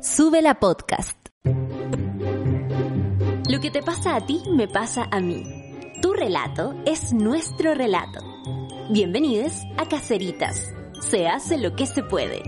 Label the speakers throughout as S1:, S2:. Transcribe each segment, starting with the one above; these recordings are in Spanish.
S1: Sube la podcast. Lo que te pasa a ti me pasa a mí. Tu relato es nuestro relato. Bienvenidos a Caseritas. Se hace lo que se puede.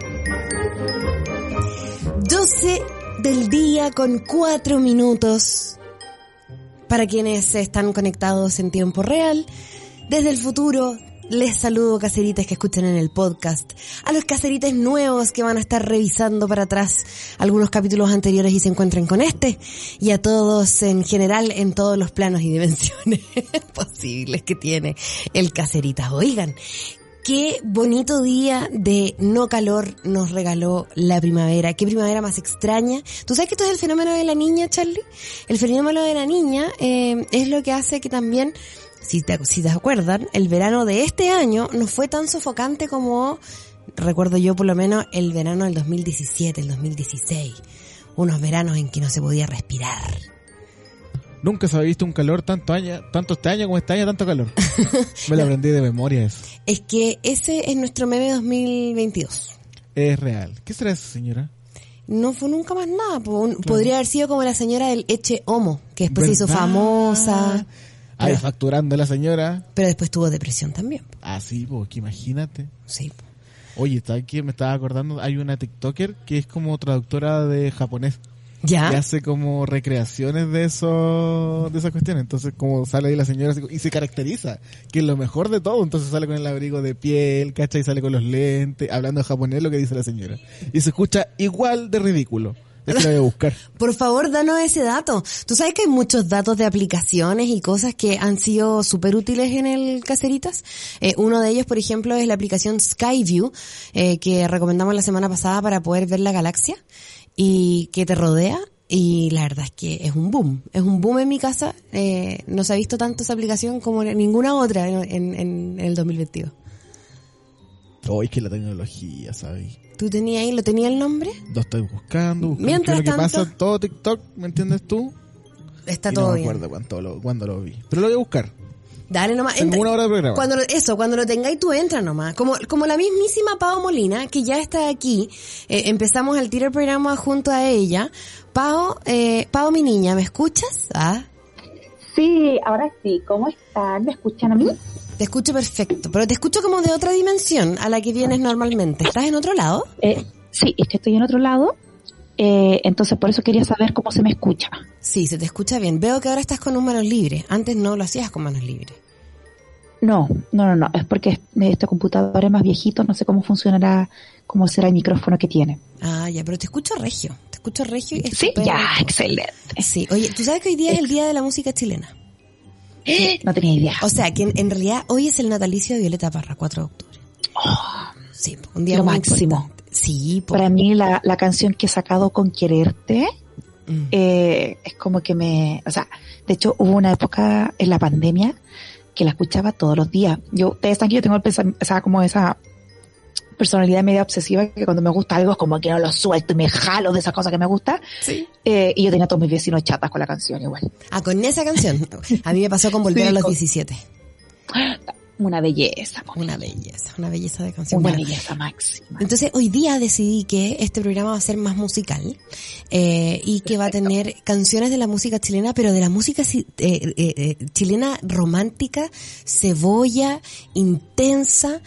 S2: 12 del día con 4 minutos. Para quienes están conectados en tiempo real, desde el futuro, les saludo, caseritas que escuchan en el podcast, a los caseritas nuevos que van a estar revisando para atrás algunos capítulos anteriores y se encuentren con este, y a todos en general en todos los planos y dimensiones posibles que tiene el Caseritas. Oigan, qué bonito día de no calor nos regaló la primavera. Qué primavera más extraña. ¿Tú sabes que esto es el fenómeno de la niña, Charlie? El fenómeno de la niña es lo que hace que también, si te acuerdan, el verano de este año no fue tan sofocante como, recuerdo yo por lo menos, el verano del 2017, el 2016. Unos veranos en que no se podía respirar.
S3: Nunca se había visto un calor tanto este año como este año, tanto calor. Me lo aprendí de memoria eso.
S2: Es que ese es nuestro meme 2022.
S3: Es real. ¿Qué será esa señora?
S2: No fue nunca más nada. Podría haber sido como la señora del Eche Homo, que después se hizo famosa.
S3: Ahí facturando la señora.
S2: Pero después tuvo depresión también.
S3: Ah, sí, porque imagínate.
S2: Sí.
S3: Oye, ¿sabes qué? Me estaba acordando, hay una TikToker que es como traductora de japonés.
S2: ¿Ya?
S3: Y hace como recreaciones de esas cuestiones. Entonces, como sale ahí la señora y se caracteriza, que es lo mejor de todo. Entonces sale con el abrigo de piel, ¿cachai? Y sale con los lentes, hablando en japonés lo que dice la señora. Y se escucha igual de ridículo. Es que lo voy a buscar.
S2: Por favor, danos ese dato. Tú sabes que hay muchos datos de aplicaciones y cosas que han sido súper útiles en el Caseritas. Uno de ellos, por ejemplo, es la aplicación Skyview, que recomendamos la semana pasada para poder ver la galaxia y que te rodea. Y la verdad es que es un boom en mi casa. No se ha visto tanto esa aplicación como ninguna otra en el 2022.
S3: Oh, es que la tecnología, ¿sabes?
S2: ¿Tú tenías ahí, lo tenía el nombre?
S3: Lo estoy buscando
S2: Mientras
S3: lo que
S2: tanto,
S3: pasa en todo TikTok, ¿me entiendes tú?
S2: Está
S3: y
S2: todo
S3: no
S2: bien.
S3: me acuerdo cuándo lo vi. Pero lo voy a buscar.
S2: Dale nomás.
S3: Tengo una hora de programa.
S2: Cuando lo tengáis tú entra nomás. Como la mismísima Pao Molina, que ya está aquí. Empezamos el tiro programa junto a ella. Pao, mi niña, ¿me escuchas? ¿Ah?
S4: Sí, ahora sí. ¿Cómo están? ¿Me escuchan a mí?
S2: Te escucho perfecto, pero te escucho como de otra dimensión a la que vienes normalmente. ¿Estás en otro lado?
S4: Sí, es que estoy en otro lado. Entonces por eso quería saber cómo se me escucha.
S2: Sí, se te escucha bien. Veo que ahora estás con un manos libres. Antes no lo hacías con manos libres.
S4: No. Es porque este computador es más viejito. No sé cómo funcionará, cómo será el micrófono que tiene.
S2: Ah, ya, pero te escucho regio. Y es
S4: sí, ya,
S2: rico.
S4: excelente.
S2: Sí, oye, ¿tú sabes que hoy día es el Día de la Música Chilena?
S4: No tenía idea.
S2: O sea, que en realidad hoy es el natalicio de Violeta Parra, 4 de octubre.
S4: Oh,
S2: sí, un día
S4: lo
S2: muy
S4: máximo.
S2: importante. Sí,
S4: para mí la canción que he sacado con Quererte es como que o sea, de hecho hubo una época en la pandemia que la escuchaba todos los días. Ustedes saben que yo tengo esa personalidad media obsesiva que cuando me gusta algo es como que no lo suelto y me jalo de esas cosas que me gusta.
S2: Sí.
S4: Y yo tenía a todos mis vecinos chatas con la canción igual.
S2: Ah, con esa canción. A mí me pasó con Volver a los 17.
S4: Una belleza.
S2: Una belleza de canción.
S4: Una belleza máxima.
S2: Entonces hoy día decidí que este programa va a ser más musical y que va a tener canciones de la música chilena, pero de la música chilena romántica, cebolla, intensa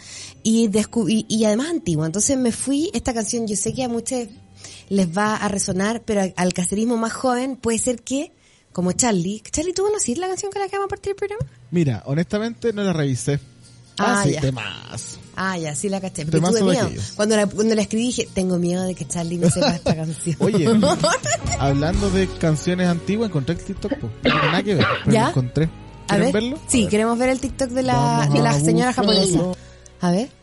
S2: y además antigua. Entonces me fui, esta canción yo sé que a muchos les va a resonar, pero al caserismo más joven puede ser que, como Charlie, ¿tú conocís la canción con la que vamos a partir el programa?
S3: Mira, honestamente no la revisé. Sí, temas.
S2: Ah, ya, sí la caché. Pero tuve miedo. Cuando la escribí dije, tengo miedo de que Charlie me sepa esta canción.
S3: Oye, hablando de canciones antiguas, encontré el TikTok. No tiene nada que ver, pero
S2: ¿ya?
S3: lo encontré. ¿Quieren verlo?
S2: Sí, queremos ver el TikTok de la señora japonesa. A ver.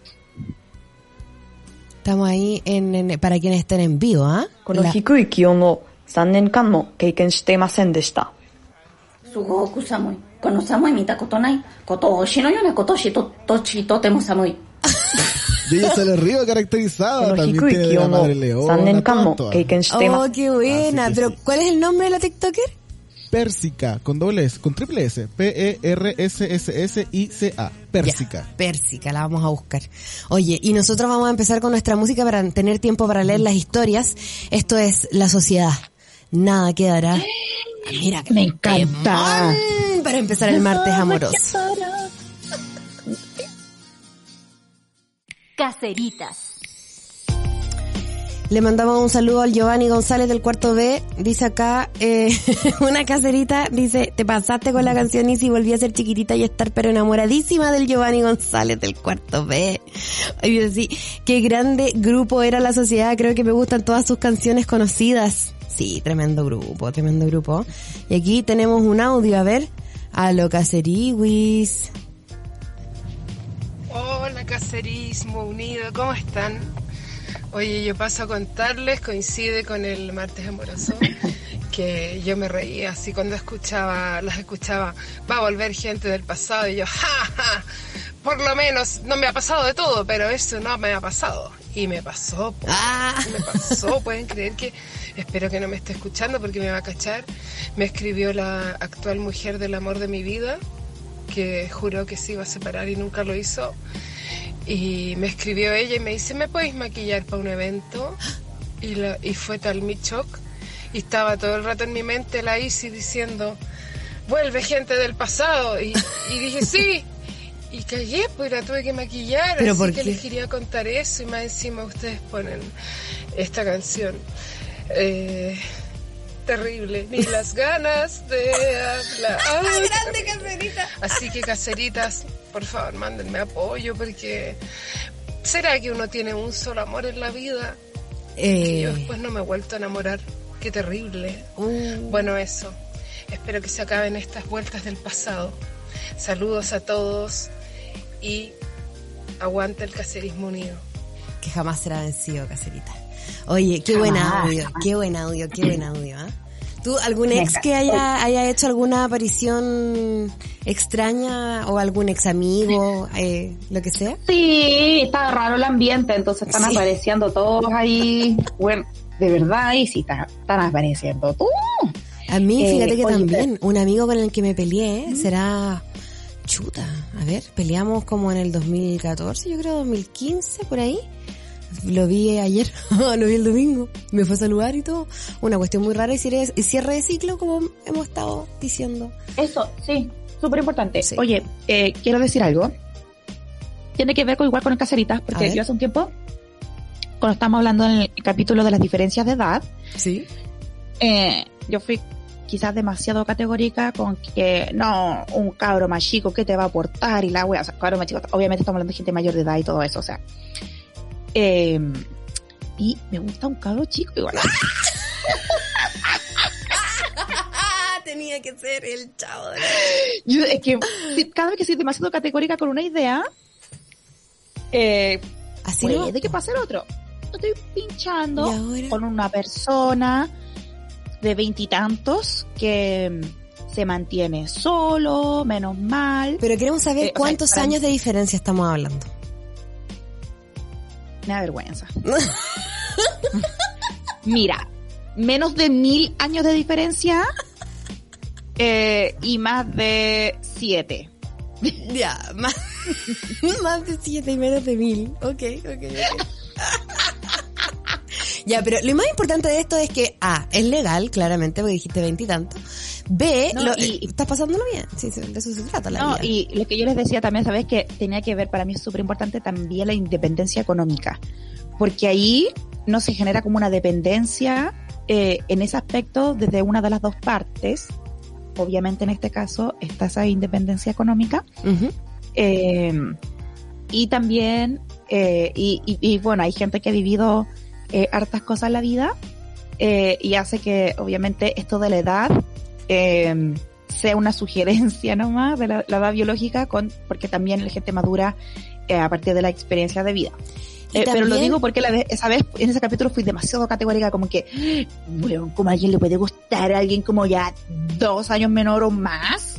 S2: Estamos ahí para quienes estén en vivo, ¿ah?
S5: この低い気温を3年間も経験していませんでした。
S6: すごく寒い。この寒い見たことない。今年のような今年とても寒い。
S3: Y ella sale arriba caracterizada. También tiene la Madre Leona.
S2: Oh, qué buena. Pero ¿cuál es el nombre de la TikToker?
S3: Pérsica, con doble S, con triple S, P-E-R-S-S-S-I-C-A, Pérsica.
S2: Ya, Pérsica, la vamos a buscar. Oye, y nosotros vamos a empezar con nuestra música para tener tiempo para leer las historias. Esto es La Sociedad. Nada quedará. Ah, mira,
S4: Me encanta.
S2: para empezar el martes amoroso.
S1: Caseritas.
S2: Le mandamos un saludo al Giovanni González del cuarto B. Dice acá, una caserita, dice, te pasaste con la canción y si volví a ser chiquitita y estar pero enamoradísima del Giovanni González del cuarto B. Ay, dice, sí, qué grande grupo era La Sociedad, creo que me gustan todas sus canciones conocidas. Sí, tremendo grupo, tremendo grupo. Y aquí tenemos un audio, a ver, a lo Caseriwis.
S7: Hola Caserismo Unido, ¿cómo están? Oye, yo paso a contarles, coincide con el martes amoroso, que yo me reía así cuando las escuchaba, va a volver gente del pasado y yo, ja, por lo menos no me ha pasado de todo, pero eso no me ha pasado. Y me pasó, pueden creer que, espero que no me esté escuchando porque me va a cachar, me escribió la actual mujer del amor de mi vida, que juró que se iba a separar y nunca lo hizo. Y me escribió ella y me dice, ¿me podéis maquillar para un evento? Y fue tal mi shock. Y estaba todo el rato en mi mente la Isi diciendo, vuelve gente del pasado. Y dije, sí. Y callé, pues la tuve que maquillar.
S2: ¿Pero
S7: así
S2: por
S7: que
S2: qué?
S7: les quería contar eso. Y más encima ustedes ponen esta canción. Terrible, ni las ganas de hablar. ¡Grande, Caserita! Así que, Caseritas, por favor, mándenme apoyo, porque ¿será que uno tiene un solo amor en la vida? Que yo después no me he vuelto a enamorar. ¡Qué terrible! Bueno, eso. Espero que se acaben estas vueltas del pasado. Saludos a todos y aguanta el caserismo unido.
S2: Que jamás será vencido, Caserita. Oye, qué buen audio, qué buen audio, ¿eh? ¿Tú, algún ex que haya hecho alguna aparición extraña o algún ex amigo, lo que sea?
S4: Sí, está raro el ambiente, entonces están apareciendo todos ahí. Bueno, de verdad, y sí, están apareciendo tú.
S2: A mí, fíjate que
S4: oye,
S2: también, un amigo con el que me peleé será... Chuta, a ver, peleamos como en el 2014, yo creo 2015, por ahí. Lo vi ayer, lo vi el domingo, me fue a saludar y todo. Una cuestión muy rara y cierre de ciclo, como hemos estado diciendo.
S4: Eso, sí, súper importante.
S2: Sí.
S4: Oye, quiero decir algo. Tiene que ver igual con el Caseritas, porque yo hace un tiempo, cuando estábamos hablando en el capítulo de las diferencias de edad,
S2: sí,
S4: yo fui quizás demasiado categórica con que no, un cabro más chico que te va a aportar y la wea, o sea, cabro más chico, obviamente estamos hablando de gente mayor de edad y todo eso, o sea, y me gusta un cabro chico igual.
S2: tenía que ser el chavo.
S4: Yo, es que cada vez que soy demasiado categórica con una idea,
S2: así
S4: puede
S2: no,
S4: que pase el otro. Estoy pinchando con una persona de 20 y tantos que se mantiene solo, menos mal.
S2: Pero queremos saber cuántos años de diferencia estamos hablando.
S4: Me da vergüenza. Mira, menos de 1000 años de diferencia y más de 7.
S2: Ya, más de 7 y menos de 1000. Ok. Ya, pero lo más importante de esto es que es legal, claramente, porque dijiste 20 y tanto. B, estás pasándolo bien. Sí, de eso se trata la vida.
S4: Y lo que yo les decía también, ¿sabes? Que tenía que ver, para mí es súper importante también la independencia económica. Porque ahí no se genera como una dependencia en ese aspecto desde una de las dos partes. Obviamente en este caso está esa independencia económica.
S2: Uh-huh.
S4: Y también, y bueno, hay gente que ha vivido hartas cosas en la vida y hace que obviamente esto de la edad sea una sugerencia nomás de la edad biológica, porque también la gente madura a partir de la experiencia de vida. Pero lo digo porque esa vez en ese capítulo fui demasiado categórica, como que, bueno, como a alguien le puede gustar a alguien como ya 2 años menor o más,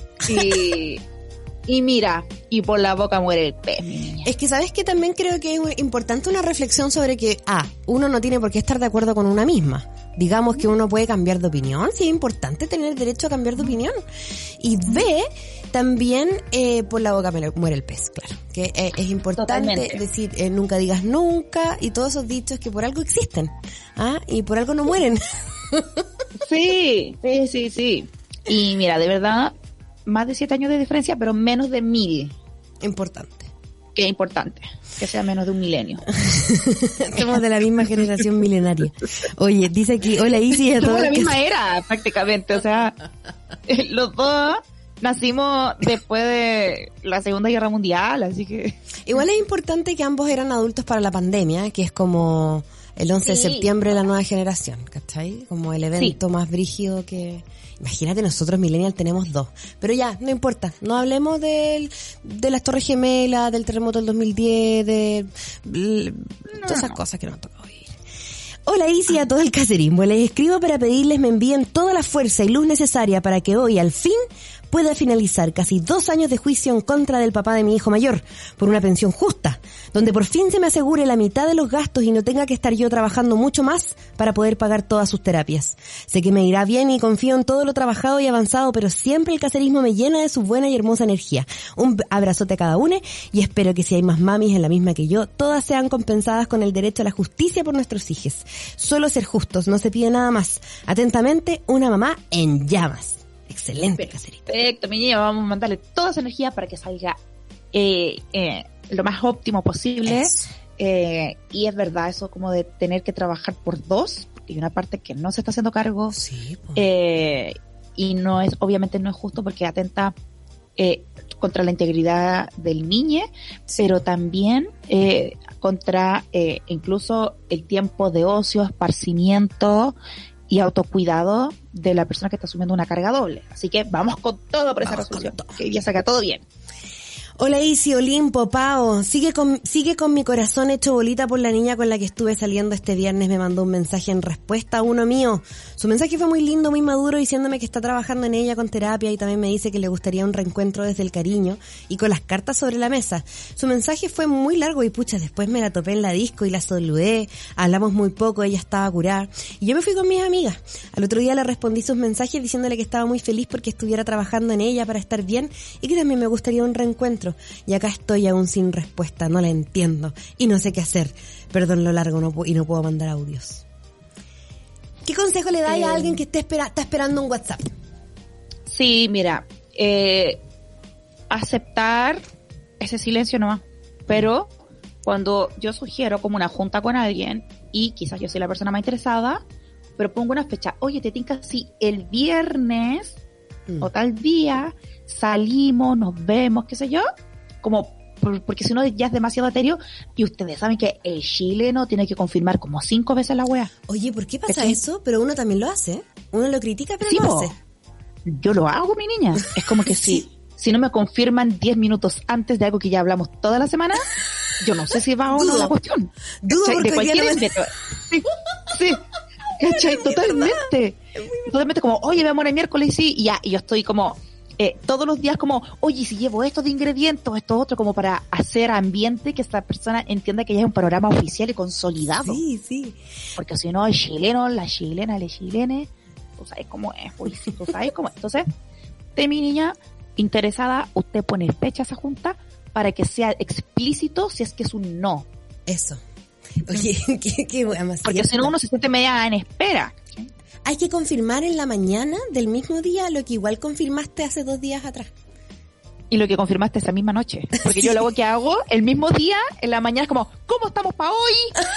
S4: y mira, y por la boca muere el pez, mi niña.
S2: Es que sabes que también creo que es importante una reflexión sobre que uno no tiene por qué estar de acuerdo con una misma. digamos que uno puede cambiar de opinión, sí es importante tener derecho a cambiar de opinión. Y B, también por la boca muere el pez, claro, que es importante. Totalmente. Decir nunca digas nunca, y todos esos dichos que por algo existen, y por algo no mueren.
S4: Sí. Y mira, de verdad, más de 7 años de diferencia, pero menos de 1000.
S2: Importante.
S4: Que es importante, que sea menos de 1 milenio.
S2: Somos de la misma generación milenaria. Oye, dice aquí, hola Isi.
S4: Somos la misma era, prácticamente, o sea, los dos nacimos después de la Segunda Guerra Mundial, así que...
S2: Igual es importante que ambos eran adultos para la pandemia, que es como el 11 de septiembre de la nueva generación, ¿cachai? Como el evento más brígido que... Imagínate, nosotros millennials tenemos 2. Pero ya, no importa. No hablemos de las Torres Gemelas, del terremoto del 2010, todas esas cosas que nos tocó vivir. Hola Isi, a todo el caserismo. Les escribo para pedirles me envíen toda la fuerza y luz necesaria para que hoy, al fin, pueda finalizar casi 2 años de juicio en contra del papá de mi hijo mayor por una pensión justa, donde por fin se me asegure la mitad de los gastos y no tenga que estar yo trabajando mucho más para poder pagar todas sus terapias. Sé que me irá bien y confío en todo lo trabajado y avanzado, pero siempre el caserismo me llena de su buena y hermosa energía. Un abrazote a cada uno y espero que si hay más mamis en la misma que yo, todas sean compensadas con el derecho a la justicia por nuestros hijos. Solo ser justos, no se pide nada más. Atentamente, una mamá en llamas. Excelente, caserita.
S4: Perfecto, mi niña, vamos a mandarle toda esa energía para que salga lo más óptimo posible. Y es verdad eso como de tener que trabajar por 2, porque hay una parte que no se está haciendo cargo.
S2: Sí,
S4: y no es, obviamente no es justo porque atenta contra la integridad del niño, pero también contra incluso el tiempo de ocio, esparcimiento y autocuidado de la persona que está asumiendo una carga doble. Así que vamos con todo por esa resolución, que ya saca todo bien.
S2: Hola Isi, Olimpo, Pao, sigue con mi corazón hecho bolita por la niña con la que estuve saliendo este viernes. Me mandó un mensaje en respuesta a uno mío. Su mensaje fue muy lindo, muy maduro, diciéndome que está trabajando en ella con terapia y también me dice que le gustaría un reencuentro desde el cariño y con las cartas sobre la mesa. Su mensaje fue muy largo y pucha, después me la topé en la disco y la saludé, hablamos muy poco, ella estaba curada y yo me fui con mis amigas. Al otro día le respondí sus mensajes diciéndole que estaba muy feliz porque estuviera trabajando en ella para estar bien y que también me gustaría un reencuentro. Y acá estoy aún sin respuesta, no la entiendo y no sé qué hacer. Perdón lo largo y no puedo mandar audios. ¿Qué consejo le dais a alguien que está esperando un WhatsApp?
S4: Sí, mira, aceptar ese silencio nomás. Pero cuando yo sugiero como una junta con alguien y quizás yo soy la persona más interesada, pero pongo una fecha, oye, te tinca si el viernes o tal día salimos, nos vemos, qué sé yo, como porque si no ya es demasiado etéreo y ustedes saben que el chileno tiene que confirmar como 5 veces la wea.
S2: Oye, ¿por qué pasa eso? Pero uno también lo hace. Uno lo critica, pero lo hace.
S4: Yo lo hago, mi niña. Es como que si no me confirman 10 minutos antes de algo que ya hablamos toda la semana, yo no sé si va o no la cuestión.
S2: Dudo porque
S4: de cualquier sí. ¿Cachai? Totalmente. Totalmente como, oye, veamos el miércoles, sí, y ya, y yo estoy como todos los días como, oye, si llevo esto de ingredientes, esto otro, como para hacer ambiente que esta persona entienda que ya es un panorama oficial y consolidado.
S2: Sí.
S4: Porque si no, el chileno, la chilena, les chilenes, tú sabes cómo es, pues, tú sabes cómo es. Entonces, mi niña interesada, usted pone fecha a esa junta para que sea explícito si es que es un no.
S2: Eso. Oye, qué buena.
S4: Porque si no, uno se siente media en espera.
S2: Hay que confirmar en la mañana del mismo día lo que igual confirmaste hace 2 días atrás.
S4: Y lo que confirmaste esa misma noche. Porque yo luego que hago el mismo día, en la mañana es como, ¿cómo estamos para hoy?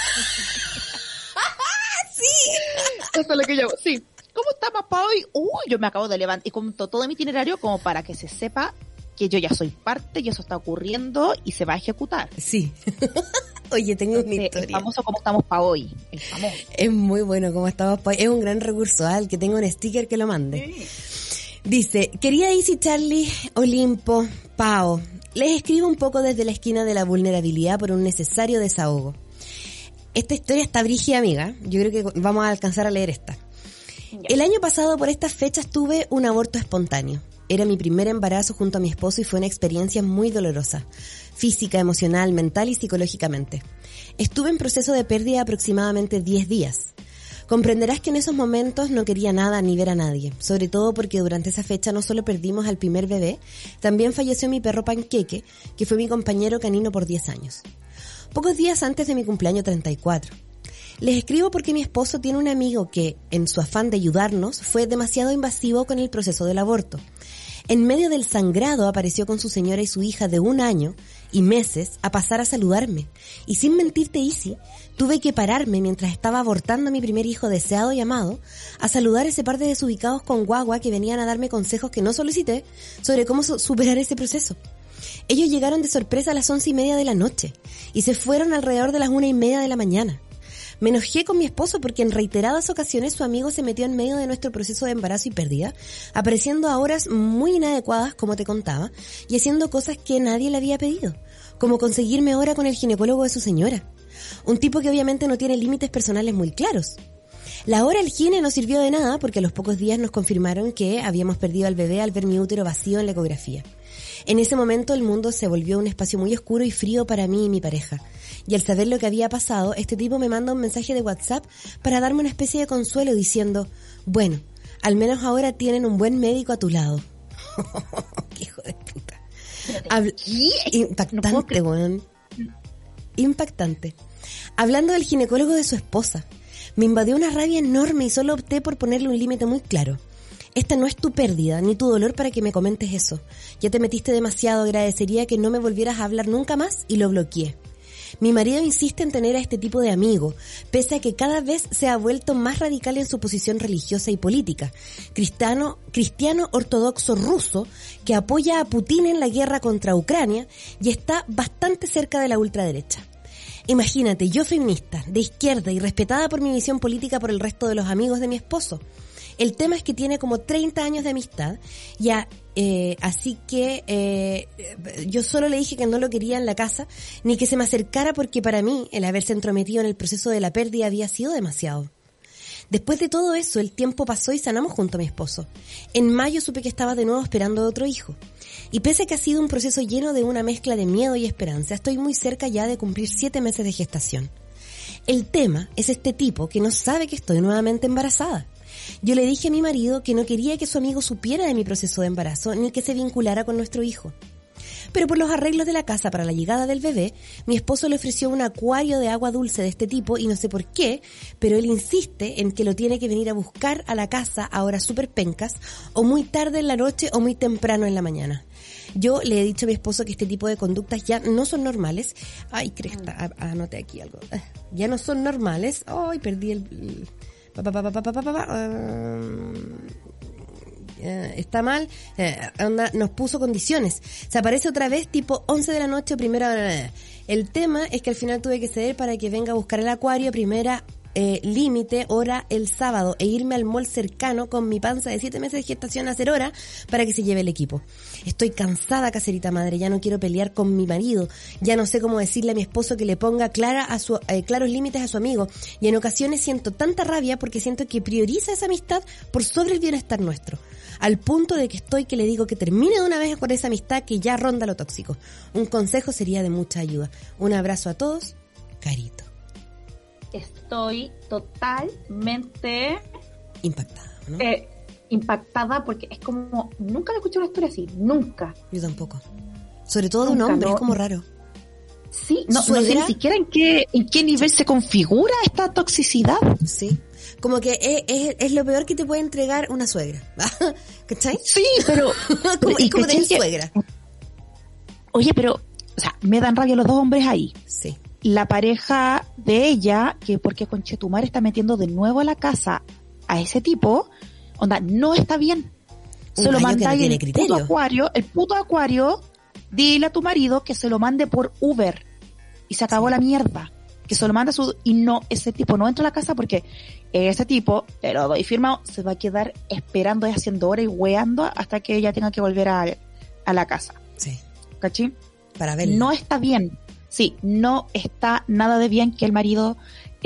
S2: Sí.
S4: Eso es lo que yo hago, sí. ¿Cómo estamos para hoy? Yo me acabo de levantar y cuento todo mi itinerario como para que se sepa que yo ya soy parte y eso está ocurriendo y se va a ejecutar.
S2: Sí. Oye, tengo una historia.
S4: El famoso ¿cómo estamos para hoy? El famoso.
S2: Es muy bueno ¿cómo estamos para hoy? Es un gran recurso, al que tenga un sticker que lo mande. Sí. Dice, querida Isi, Charlie, Olimpo, Pao, les escribo un poco desde la esquina de la vulnerabilidad por un necesario desahogo. Esta historia está brígida, amiga. Yo creo que vamos a alcanzar a leer esta. El año pasado por estas fechas tuve un aborto espontáneo. Era mi primer embarazo junto a mi esposo y fue una experiencia muy dolorosa, física, emocional, mental y psicológicamente. Estuve en proceso de pérdida aproximadamente 10 días. Comprenderás que en esos momentos no quería nada ni ver a nadie, sobre todo porque durante esa fecha no solo perdimos al primer bebé, también falleció mi perro Panqueque, que fue mi compañero canino por 10 años. Pocos días antes de mi cumpleaños 34. Les escribo porque mi esposo tiene un amigo que, en su afán de ayudarnos, fue demasiado invasivo con el proceso del aborto. En medio del sangrado apareció con su señora y su hija de 1 año y meses a pasar a saludarme. Y sin mentirte, Isi, tuve que pararme mientras estaba abortando a mi primer hijo deseado y amado, a saludar a ese par de desubicados con guagua que venían a darme consejos que no solicité sobre cómo superar ese proceso. Ellos llegaron de sorpresa a las 11:30 de la noche y se fueron alrededor de las 1:30 de la mañana. Me enojé con mi esposo porque en reiteradas ocasiones su amigo se metió en medio de nuestro proceso de embarazo y pérdida, apareciendo a horas muy inadecuadas, como te contaba, y haciendo cosas que nadie le había pedido, como conseguirme hora con el ginecólogo de su señora. Un tipo que obviamente no tiene límites personales muy claros. La hora al gine no sirvió de nada porque a los pocos días nos confirmaron que habíamos perdido al bebé al ver mi útero vacío en la ecografía. En ese momento el mundo se volvió un espacio muy oscuro y frío para mí y mi pareja. Y al saber lo que había pasado, este tipo me manda un mensaje de WhatsApp para darme una especie de consuelo diciendo, bueno, al menos ahora tienen un buen médico a tu lado. ¡Qué hijo de puta! Impactante, weón. Impactante. Hablando del ginecólogo de su esposa, me invadió una rabia enorme y solo opté por ponerle un límite muy claro. Esta no es tu pérdida, ni tu dolor para que me comentes eso. Ya te metiste demasiado, agradecería que no me volvieras a hablar nunca más y lo bloqueé. Mi marido insiste en tener a este tipo de amigo, pese a que cada vez se ha vuelto más radical en su posición religiosa y política. Cristiano ortodoxo ruso que apoya a Putin en la guerra contra Ucrania y está bastante cerca de la ultraderecha. Imagínate, yo feminista, de izquierda y respetada por mi visión política por el resto de los amigos de mi esposo. El tema es que tiene como 30 años de amistad, así que yo solo le dije que no lo quería en la casa, ni que se me acercara porque para mí el haberse entrometido en el proceso de la pérdida había sido demasiado. Después de todo eso, el tiempo pasó y sanamos junto a mi esposo. En mayo supe que estaba de nuevo esperando otro hijo. Y pese a que ha sido un proceso lleno de una mezcla de miedo y esperanza, estoy muy cerca ya de cumplir 7 meses de gestación. El tema es este tipo que no sabe que estoy nuevamente embarazada. Yo le dije a mi marido que no quería que su amigo supiera de mi proceso de embarazo ni que se vinculara con nuestro hijo. Pero por los arreglos de la casa para la llegada del bebé, mi esposo le ofreció un acuario de agua dulce de este tipo y no sé por qué, pero él insiste en que lo tiene que venir a buscar a la casa a horas súper pencas, o muy tarde en la noche o muy temprano en la mañana. Yo le he dicho a mi esposo que este tipo de conductas ya no son normales. Ay, cresta, anoté aquí algo. Ya no son normales. Ay, perdí el... está mal, nos puso condiciones. Se aparece otra vez tipo 11 de la noche, primera hora. El tema es que al final tuve que ceder para que venga a buscar el acuario, primera límite, hora el sábado, e irme al mall cercano con mi panza de 7 meses de gestación a hacer hora para que se lleve el equipo. Estoy cansada, caserita madre, ya no quiero pelear con mi marido, ya no sé cómo decirle a mi esposo que le ponga claros límites a su amigo, y en ocasiones siento tanta rabia porque siento que prioriza esa amistad por sobre el bienestar nuestro, al punto de que estoy que le digo que termine de una vez con esa amistad que ya ronda lo tóxico. Un consejo sería de mucha ayuda. Un abrazo a todos, Carito.
S4: Estoy totalmente
S2: impactada, ¿no?
S4: Impactada porque es como, nunca he escuchado una historia así, nunca.
S2: Yo tampoco. Sobre todo de un hombre, es como raro.
S4: Sí, no sé ni siquiera en qué nivel se configura esta toxicidad.
S2: Sí, como que es lo peor que te puede entregar una suegra. ¿Cachai?
S4: Sí, pero...
S2: como tener suegra.
S4: Oye, pero, o sea, me dan rabia los dos hombres ahí.
S2: Sí.
S4: La pareja de ella, que porque conchetumar está metiendo de nuevo a la casa a ese tipo, onda, no está bien. Se lo manda no el puto acuario, dile a tu marido que se lo mande por Uber. Y se acabó la mierda. Que se lo manda y no, ese tipo no entra a la casa porque ese tipo, te lo doy firmado, se va a quedar esperando y haciendo hora y weando hasta que ella tenga que volver a la casa.
S2: Sí.
S4: ¿Cachai?
S2: Para ver.
S4: No está bien. Sí, no está nada de bien que el marido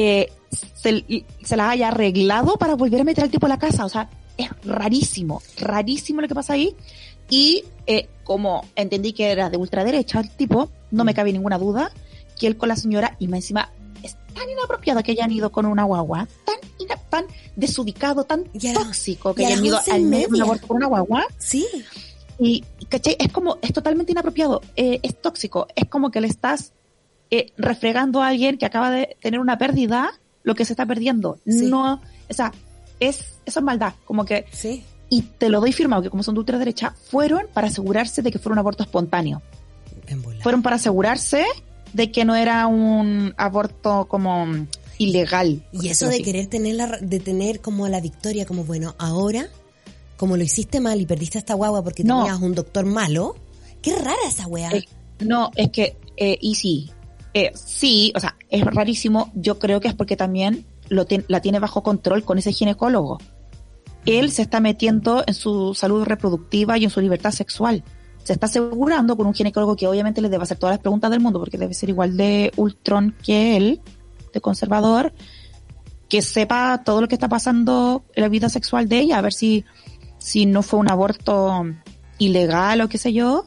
S4: se las haya arreglado para volver a meter al tipo a la casa. O sea, es rarísimo lo que pasa ahí. Y como entendí que era de ultraderecha el tipo, no me cabe ninguna duda que él con la señora, y más encima es tan inapropiado que hayan ido con una guagua, tan desubicado, tan
S2: Y
S4: tóxico que
S2: y a
S4: hayan
S2: las
S4: ido
S2: 11:30.
S4: al medio de un aborto por una guagua.
S2: Sí.
S4: Y ¿cachai? Es totalmente inapropiado, es tóxico, es como que le estás refregando a alguien que acaba de tener una pérdida lo que se está perdiendo.
S2: Sí.
S4: No, o sea, eso es maldad, como que,
S2: Sí.
S4: y te lo doy firmado que como son de ultraderecha, fueron para asegurarse de que fuera un aborto espontáneo.
S2: En bola.
S4: Fueron para asegurarse de que no era un aborto como ilegal.
S2: Y eso de querer tener como la victoria, como bueno, ahora, como lo hiciste mal y perdiste a esta guagua porque
S4: No.
S2: tenías un doctor malo, qué rara esa weá.
S4: No, es que, y sí, o sea, es rarísimo. Yo creo que es porque también la tiene bajo control con ese ginecólogo. Él se está metiendo en su salud reproductiva y en su libertad sexual. Se está asegurando con un ginecólogo que obviamente le debe hacer todas las preguntas del mundo, porque debe ser igual de ultrón que él, de conservador, que sepa todo lo que está pasando en la vida sexual de ella, a ver si no fue un aborto ilegal o qué sé yo.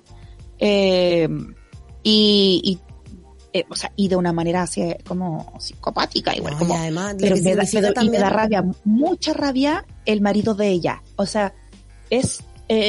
S4: O sea, y de una manera así como psicopática, igual,
S2: No,
S4: como,
S2: y además, lo
S4: pero
S2: que
S4: me da
S2: significa también-
S4: rabia, mucha rabia el marido de ella. O sea, es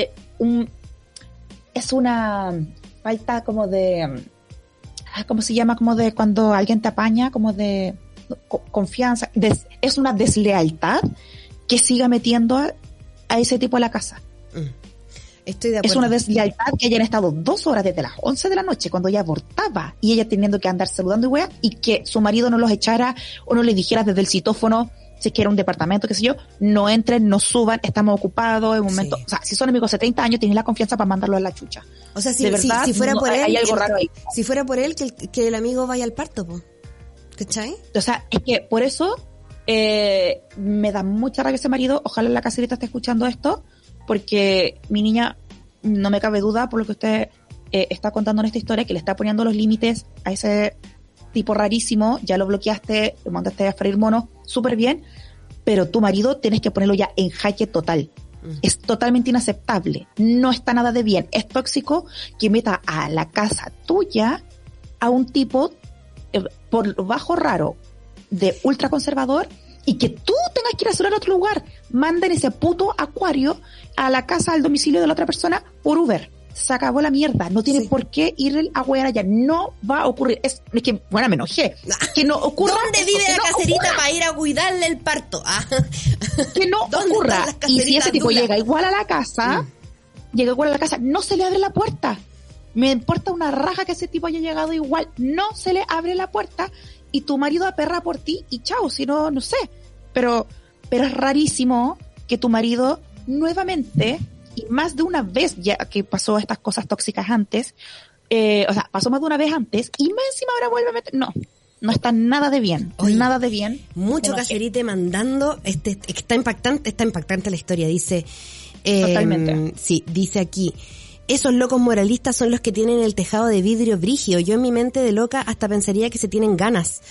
S4: una falta como de, ¿cómo se llama? Como de cuando alguien te apaña, como de confianza, es una deslealtad que siga metiendo a ese tipo a la casa.
S2: Estoy de
S4: Es
S2: acuerdo.
S4: una deslealtad que hayan estado 2 horas desde las 11 de la noche cuando ella abortaba y ella teniendo que andar saludando y wea, y que su marido no los echara o no le dijera desde el citófono, si es que era un departamento, qué sé yo, no entren, no suban, estamos ocupados en un momento.
S2: Sí.
S4: O sea, si son amigos de 30 años, tienes la confianza para mandarlos a la chucha.
S2: O sea,
S4: de verdad,
S2: si fuera
S4: no,
S2: por él,
S4: hay algo raro ahí.
S2: Si fuera por él, que el amigo vaya al parto, po. ¿Cachai?
S4: O sea, es que por eso me da mucha rabia ese marido. Ojalá la caserita esté escuchando esto, porque mi niña, no me cabe duda por lo que usted está contando en esta historia, que le está poniendo los límites a ese tipo rarísimo. Ya lo bloqueaste, lo mandaste a freír mono, súper bien, pero tu marido tienes que ponerlo ya en jaque total. Es totalmente inaceptable, no está nada de bien, es tóxico que meta a la casa tuya a un tipo por bajo raro de ultraconservador y que tú tengas que ir a hacer a otro lugar. Manden ese puto acuario a la casa, al domicilio de la otra persona por Uber. Se acabó la mierda. No tiene por qué ir a huear allá. No va a ocurrir. Es que, bueno, me enojé. Que no ocurra.
S2: ¿Dónde
S4: eso,
S2: vive
S4: que
S2: la
S4: no
S2: caserita
S4: ocurra.
S2: para ir a cuidarle el parto?
S4: Que no
S2: ¿Dónde
S4: ocurra.
S2: están las
S4: Y si
S2: caseritas
S4: ese tipo
S2: dulas?
S4: llega igual a la casa, no se le abre la puerta. Me importa una raja que ese tipo haya llegado igual. No se le abre la puerta y tu marido aperra por ti y chao. Si no, no sé. Pero es rarísimo que tu marido nuevamente, y más de una vez ya que pasó estas cosas tóxicas antes, o sea, pasó más de una vez antes y más encima ahora vuelve a meter. No está nada de bien.
S2: Oye,
S4: nada de bien.
S2: Mucho
S4: Me enojé.
S2: caserite mandando, está impactante la historia, dice.
S4: Totalmente.
S2: Sí, dice aquí, esos locos moralistas son los que tienen el tejado de vidrio brígido. Yo en mi mente de loca hasta pensaría que se tienen ganas.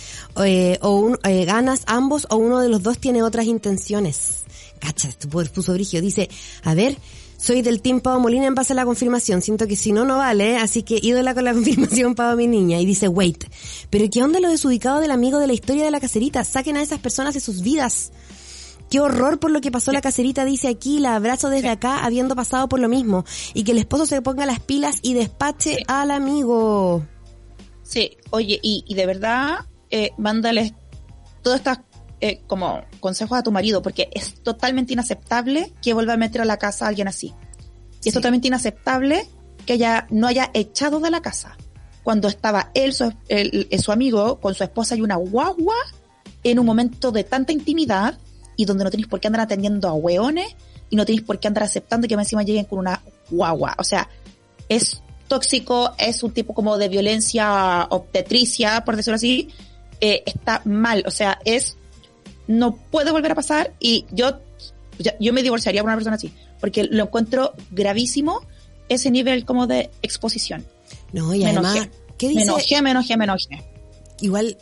S2: Ganas ambos o uno de los dos tiene otras intenciones. Cacha, esto puso brígido. Dice, a ver, soy del team Pavo Molina en base a la confirmación. Siento que si no, no vale, así que ídola con la confirmación, Pavo mi niña. Y dice, wait, pero ¿qué onda lo desubicado del amigo de la historia de la caserita? Saquen a esas personas de sus vidas. Qué horror por lo que pasó la caserita, dice aquí, la abrazo desde acá, habiendo pasado por lo mismo. Y que el esposo se ponga las pilas y despache al amigo.
S4: Sí, oye, y de verdad, mándales todas estas como consejos a tu marido, porque es totalmente inaceptable que vuelva a meter a la casa a alguien así. Y es totalmente inaceptable que no haya echado de la casa cuando estaba su amigo con su esposa y una guagua en un momento de tanta intimidad y donde no tenéis por qué andar atendiendo a hueones y no tenéis por qué andar aceptando que encima lleguen con una guagua. O sea, es tóxico, es un tipo como de violencia obstetricia, por decirlo así. Está mal, o sea, no puede volver a pasar y yo me divorciaría por una persona así, porque lo encuentro gravísimo ese nivel como de exposición.
S2: No, y además, ¿qué dice?
S4: Me enojé.
S2: Igual,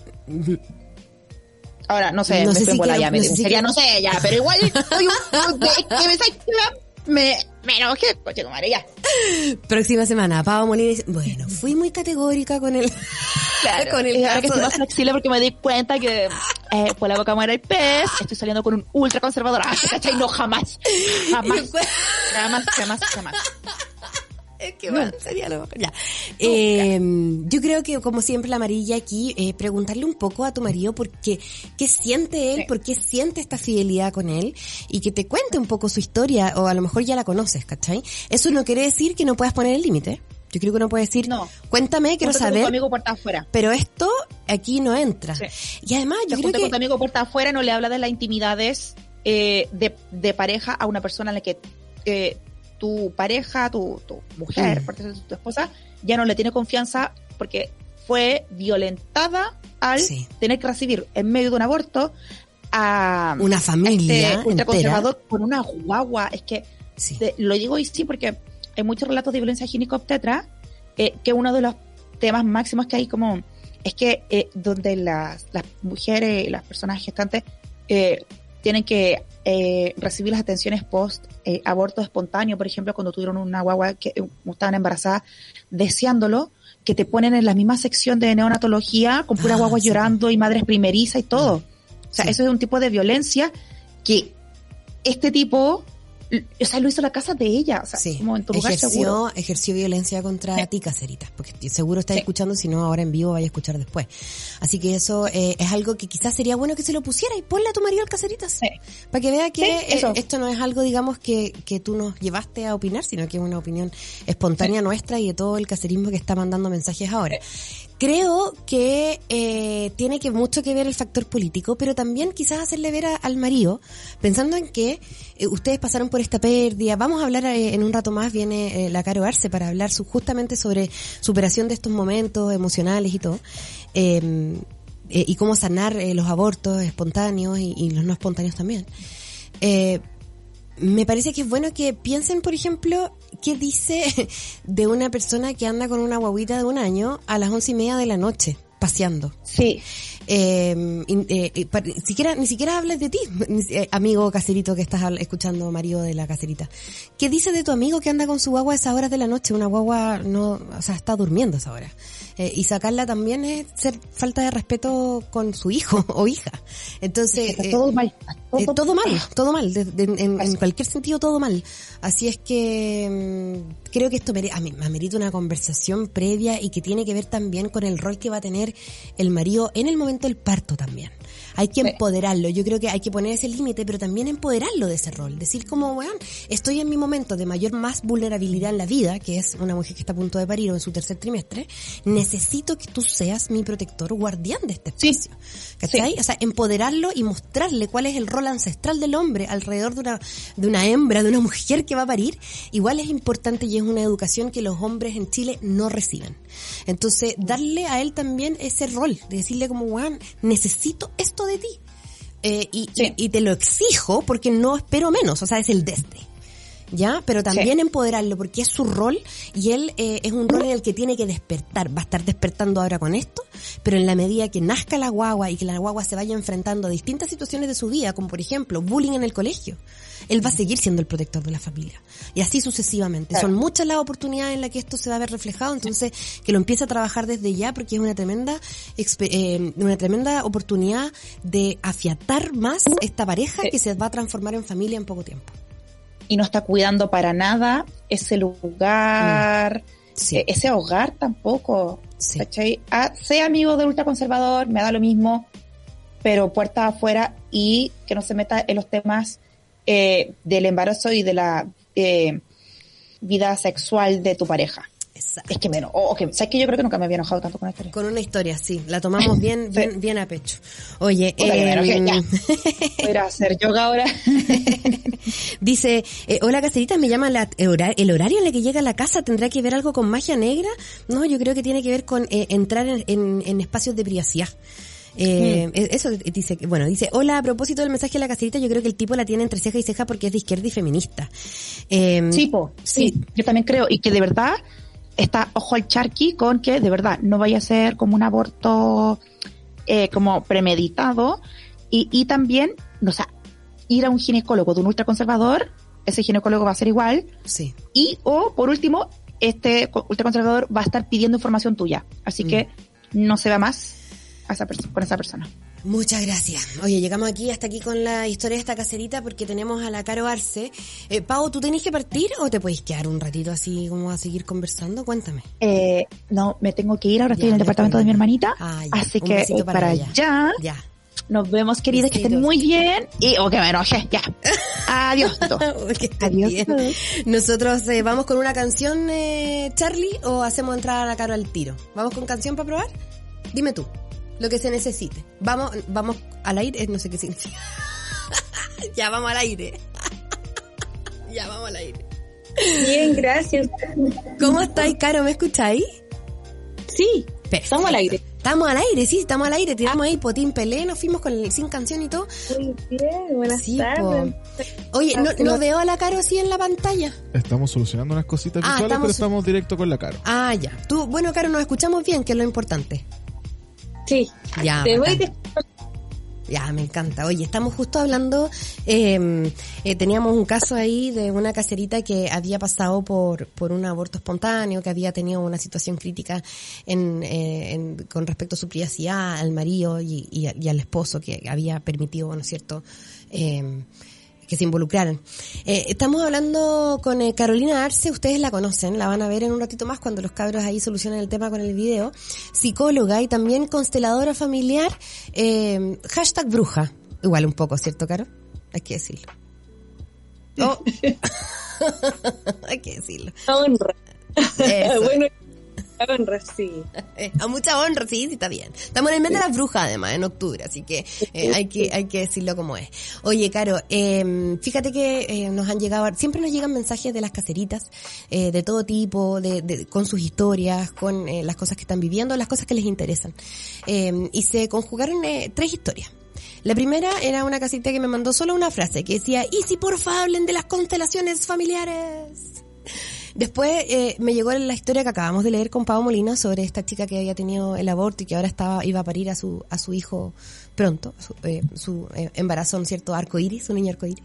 S4: ahora, no sé,
S2: no sé
S4: me
S2: si
S4: no
S2: quiero-
S4: sé ya, pero igual, me menos que coche con María.
S2: Próxima semana, Pau Molina dice, bueno, fui muy categórica con el,
S4: Claro,
S2: con el
S4: y ahora que
S2: caso
S4: estoy
S2: de-
S4: más flexible porque me di cuenta que por la boca muere el pez, estoy saliendo con un ultra conservador. ¿Cachai? No, jamás. Jamás. Jamás.
S2: Es que bueno, sería lo mejor. Ya. Yo creo que, como siempre, la amarilla aquí, preguntarle un poco a tu marido qué siente él,
S4: Sí.
S2: por qué siente esta fidelidad con él, y que te cuente un poco su historia, o a lo mejor ya la conoces, ¿cachai? Eso no quiere decir que no puedas poner el límite. Yo creo que uno puede decir,
S4: No.
S2: cuéntame, quiero
S4: Ponte con tu
S2: saber,
S4: amigo puerta afuera.
S2: pero esto aquí no entra.
S4: Sí.
S2: Y además, yo
S4: Te
S2: creo
S4: juntas con tu
S2: que...
S4: amigo puerta afuera, no le habla de las intimidades de pareja a una persona en la que tu pareja, tu mujer, por decirlo, tu esposa, ya no le tiene confianza porque fue violentada al
S2: Sí.
S4: tener que recibir en medio de un aborto a
S2: Una familia
S4: este ultraconservador
S2: entera.
S4: con una guagua. Es que
S2: Sí.
S4: lo digo y sí porque hay muchos relatos de violencia ginecobstetra que uno de los temas máximos que hay como es que donde las mujeres, las personas gestantes tienen que recibir las atenciones post aborto espontáneo, por ejemplo, cuando tuvieron una guagua que estaban embarazadas deseándolo, que te ponen en la misma sección de neonatología con pura guagua
S2: sí.
S4: llorando y madres primerizas y todo. O sea,
S2: Sí.
S4: eso es un tipo de violencia que este tipo, o sea, lo hizo la casa de ella, o sea,
S2: Sí,
S4: como en tu lugar seguro.
S2: ejerció violencia contra ti, Caserita, porque seguro estás
S4: Sí.
S2: escuchando, si no ahora en vivo vaya a escuchar después. Así que eso es algo que quizás sería bueno que se lo pusiera y ponle a tu marido al Caseritas,
S4: Sí.
S2: para que vea que
S4: Sí, eso.
S2: esto no es algo, digamos, que tú nos llevaste a opinar, sino que es una opinión espontánea nuestra y de todo el caserismo que está mandando mensajes ahora. Creo que tiene que mucho que ver el factor político, pero también quizás hacerle ver al marido, pensando en que ustedes pasaron por esta pérdida. Vamos a hablar en un rato más, viene la Caro Arce para hablar justamente sobre superación de estos momentos emocionales y todo, y cómo sanar los abortos espontáneos y los no espontáneos también. Me parece que es bueno que piensen, por ejemplo, qué dice de una persona que anda con una guaguita de 1 año a las 11:30 de la noche, paseando.
S4: Sí.
S2: Ni siquiera hables de ti, amigo caserito que estás escuchando, marido de la caserita. ¿Qué dice de tu amigo que anda con su guagua a esas horas de la noche? Una guagua está durmiendo a esa hora. Y sacarla también es ser falta de respeto con su hijo o hija. Entonces,
S4: Está todo mal.
S2: todo mal, en cualquier sentido todo mal. Así es que creo que esto amerita una conversación previa y que tiene que ver también con el rol que va a tener el marido en el momento del parto también. Hay que empoderarlo, yo creo que hay que poner ese límite, pero también empoderarlo de ese rol. Decir como, bueno, estoy en mi momento de más vulnerabilidad en la vida, que es una mujer que está a punto de parir o en su 3er trimestre, necesito que tú seas mi protector, guardián de este espacio. ¿Cachai? O sea, empoderarlo y mostrarle cuál es el rol ancestral del hombre alrededor de una hembra, de una mujer que va a parir, igual es importante y es una educación que los hombres en Chile no reciben. Entonces, darle a él también ese rol, de decirle como, bueno, necesito esto de ti. Y te lo exijo porque no espero menos, o sea, es el desde. ¿Ya? Pero también empoderarlo porque es su rol y él es un rol en el que tiene que despertar. Va a estar despertando ahora con esto, pero en la medida que nazca la guagua y que la guagua se vaya enfrentando a distintas situaciones de su vida, como por ejemplo bullying en el colegio, él va a seguir siendo el protector de la familia. Y así sucesivamente. Son muchas las oportunidades en las que esto se va a ver reflejado, entonces que lo empiece a trabajar desde ya porque es una tremenda oportunidad de afiatar más esta pareja que se va a transformar en familia en poco tiempo.
S4: Y no está cuidando para nada ese lugar, ese hogar tampoco.
S2: Sí.
S4: ¿Cachai? Sea amigo del ultraconservador, me da lo mismo, pero puertas afuera y que no se meta en los temas del embarazo y de la vida sexual de tu pareja.
S2: Exacto.
S4: Es que menos. ¿Sabes que yo creo que nunca me había enojado tanto con esta historia?
S2: Con una historia, sí. La tomamos bien a pecho. Oye,
S4: Puta que me enojé, ya. Voy a ir a hacer yoga ahora.
S2: Dice, hola Caseritas, me llama el horario en el que llega a la casa, ¿tendrá que ver algo con magia negra? No, yo creo que tiene que ver con entrar en espacios de privacidad. Eso dice, dice, hola, a propósito del mensaje de la Caserita, yo creo que el tipo la tiene entre ceja y ceja porque es de izquierda y feminista.
S4: Sí, yo también creo, y que de verdad está ojo al charqui con que de verdad no vaya a ser como un aborto como premeditado y también, o sea, ir a un ginecólogo de un ultraconservador ese ginecólogo va a ser igual.
S2: Sí.
S4: Y, o, por último, este ultraconservador va a estar pidiendo información tuya. Así que no se va más con esa persona.
S2: Muchas gracias. Oye, llegamos hasta aquí con la historia de esta caserita porque tenemos a la Caro Arce. Pau, ¿tú tenés que partir o te podés quedar un ratito así como a seguir conversando? Cuéntame.
S4: No, me tengo que ir. Ahora estoy en el departamento de mi hermanita. Así que para allá. Ya. Nos vemos, queridas, que estén muy bien. Y, que me enoje, ya. Adiós.
S2: Adiós. Bien. Nosotros vamos con una canción, Charlie, o hacemos entrar a la Caro al tiro. ¿Vamos con canción para probar? Dime tú, lo que se necesite. Vamos al aire, no sé qué significa. Ya vamos al aire. Ya vamos al aire.
S8: Bien, gracias.
S2: ¿Cómo estáis, Caro? ¿Me escucháis?
S8: Sí, perfecto. Estamos al aire.
S2: Estamos al aire, sí, estamos al aire. Tiramos ahí Potín Pelé, nos fuimos sin canción y todo.
S8: Muy bien, buenas tardes.
S2: Oye, no veo a la Caro así en la pantalla.
S3: Estamos solucionando unas cositas visuales, pero estamos directo con la Caro.
S2: Ah, ya. Bueno, Caro, nos escuchamos bien, que es lo importante.
S8: Sí.
S2: Ya, ya, me encanta. Oye, estamos justo hablando, teníamos un caso ahí de una caserita que había pasado por un aborto espontáneo, que había tenido una situación crítica con respecto a su privacidad, al marido y al esposo que había permitido, ¿no es cierto?, que se involucraran. Estamos hablando con Carolina Arce, ustedes la conocen, la van a ver en un ratito más cuando los cabros ahí solucionen el tema con el video, psicóloga y también consteladora familiar, #bruja, igual un poco, ¿cierto, Caro? Hay que decirlo. Oh. Hay que decirlo.
S8: Honra. Bueno, honra, sí.
S2: A mucha honra, sí, está bien. Estamos en el mes de las brujas, además, en octubre, así que hay que decirlo como es. Oye, Caro, fíjate que siempre nos llegan mensajes de las caseritas, de todo tipo, con sus historias, con las cosas que están viviendo, las cosas que les interesan. Y se conjugaron 3 historias. La primera era una casita que me mandó solo una frase que decía: "Y si porfa hablen de las constelaciones familiares". Después me llegó la historia que acabamos de leer con Pau Molina sobre esta chica que había tenido el aborto y que ahora iba a parir a su hijo pronto, su embarazo, ¿cierto? Arcoíris, un niño arcoíris.